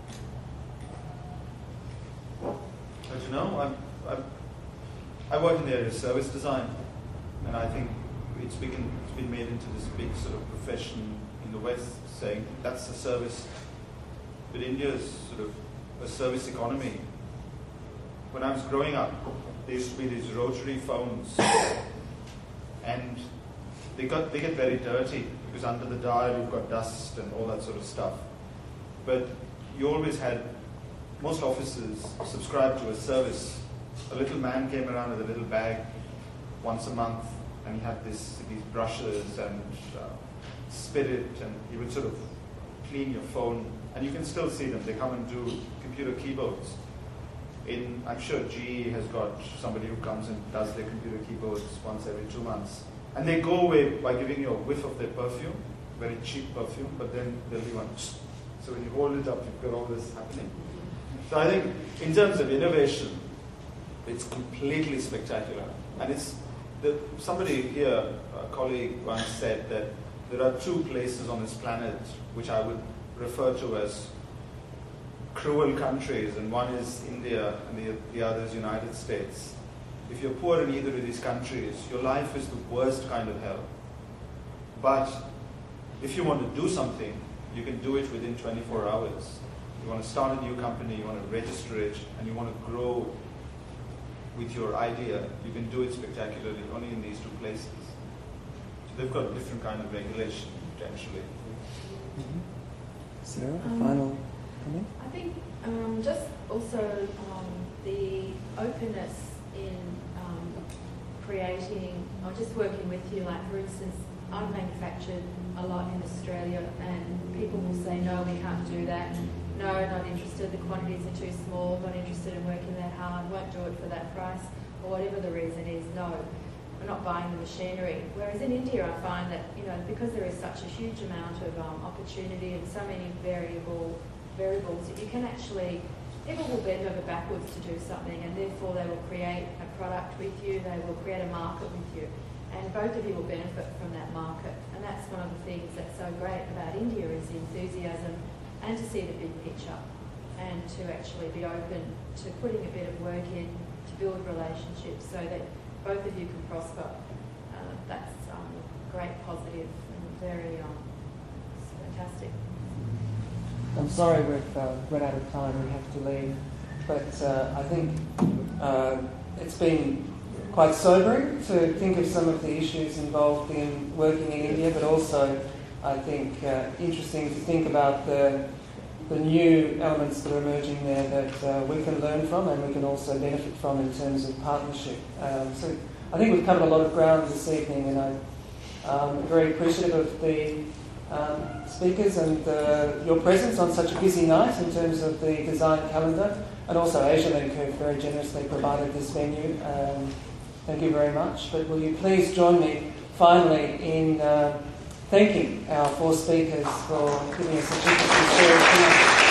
to know. I'm, I'm, I work in the area of service design, and I think it's been, it's been made into this big sort of profession in the West, saying that's the service. But India's sort of a service economy. When I was growing up, there used to be these rotary phones, and they got they get very dirty because under the dial you've got dust and all that sort of stuff. But you always had, most offices subscribed to a service. A little man came around with a little bag once a month, and he had this these brushes and uh, spirit, and he would sort of clean your phone. And you can still see them. They come and do computer keyboards. In, I'm sure G E has got somebody who comes and does their computer keyboards once every two months. And they go away by giving you a whiff of their perfume, very cheap perfume, but then they'll be one. So when you hold it up, you've got all this happening. So I think in terms of innovation, it's completely spectacular. And it's, the, somebody here, a colleague once said that there are two places on this planet which I would refer to as cruel countries, and one is India and the, the other is United States. If you're poor in either of these countries, your life is the worst kind of hell. But if you want to do something, you can do it within twenty-four hours. You want to start a new company, you want to register it, and you want to grow with your idea, you can do it spectacularly only in these two places. So they've got a different kind of regulation, potentially. Mm-hmm. Sarah, Um, final comment? I think um, just also um, the openness in um, creating, or just working with you, like for instance, I've manufactured a lot in Australia and people will say, no, we can't do that. No, not interested, the quantities are too small, not interested in working that hard, won't do it for that price, or whatever the reason is, no, we're not buying the machinery. Whereas in India I find that, you know, because there is such a huge amount of um, opportunity and so many variable variables, that you can actually, people will bend over backwards to do something, and therefore they will create a product with you, they will create a market with you, and both of you will benefit from that market. And that's one of the things that's so great about India, is the enthusiasm and to see the big picture and to actually be open to putting a bit of work in to build relationships so that both of you can prosper. Uh, that's um, great, positive, and very um, it's fantastic. I'm sorry we've uh, run out of time, we have to leave, but uh, I think uh, it's been quite sobering to think of some of the issues involved in working in India, but also I think uh, interesting to think about the, the new elements that are emerging there that uh, we can learn from and we can also benefit from in terms of partnership. Um, so I think we've covered a lot of ground this evening, and I'm um, very appreciative of the um, speakers and uh, your presence on such a busy night in terms of the design calendar, and also AsiaLink, who very generously provided this venue. Um, thank you very much. But will you please join me finally in uh, thanking our four speakers for giving us such interesting stories tonight.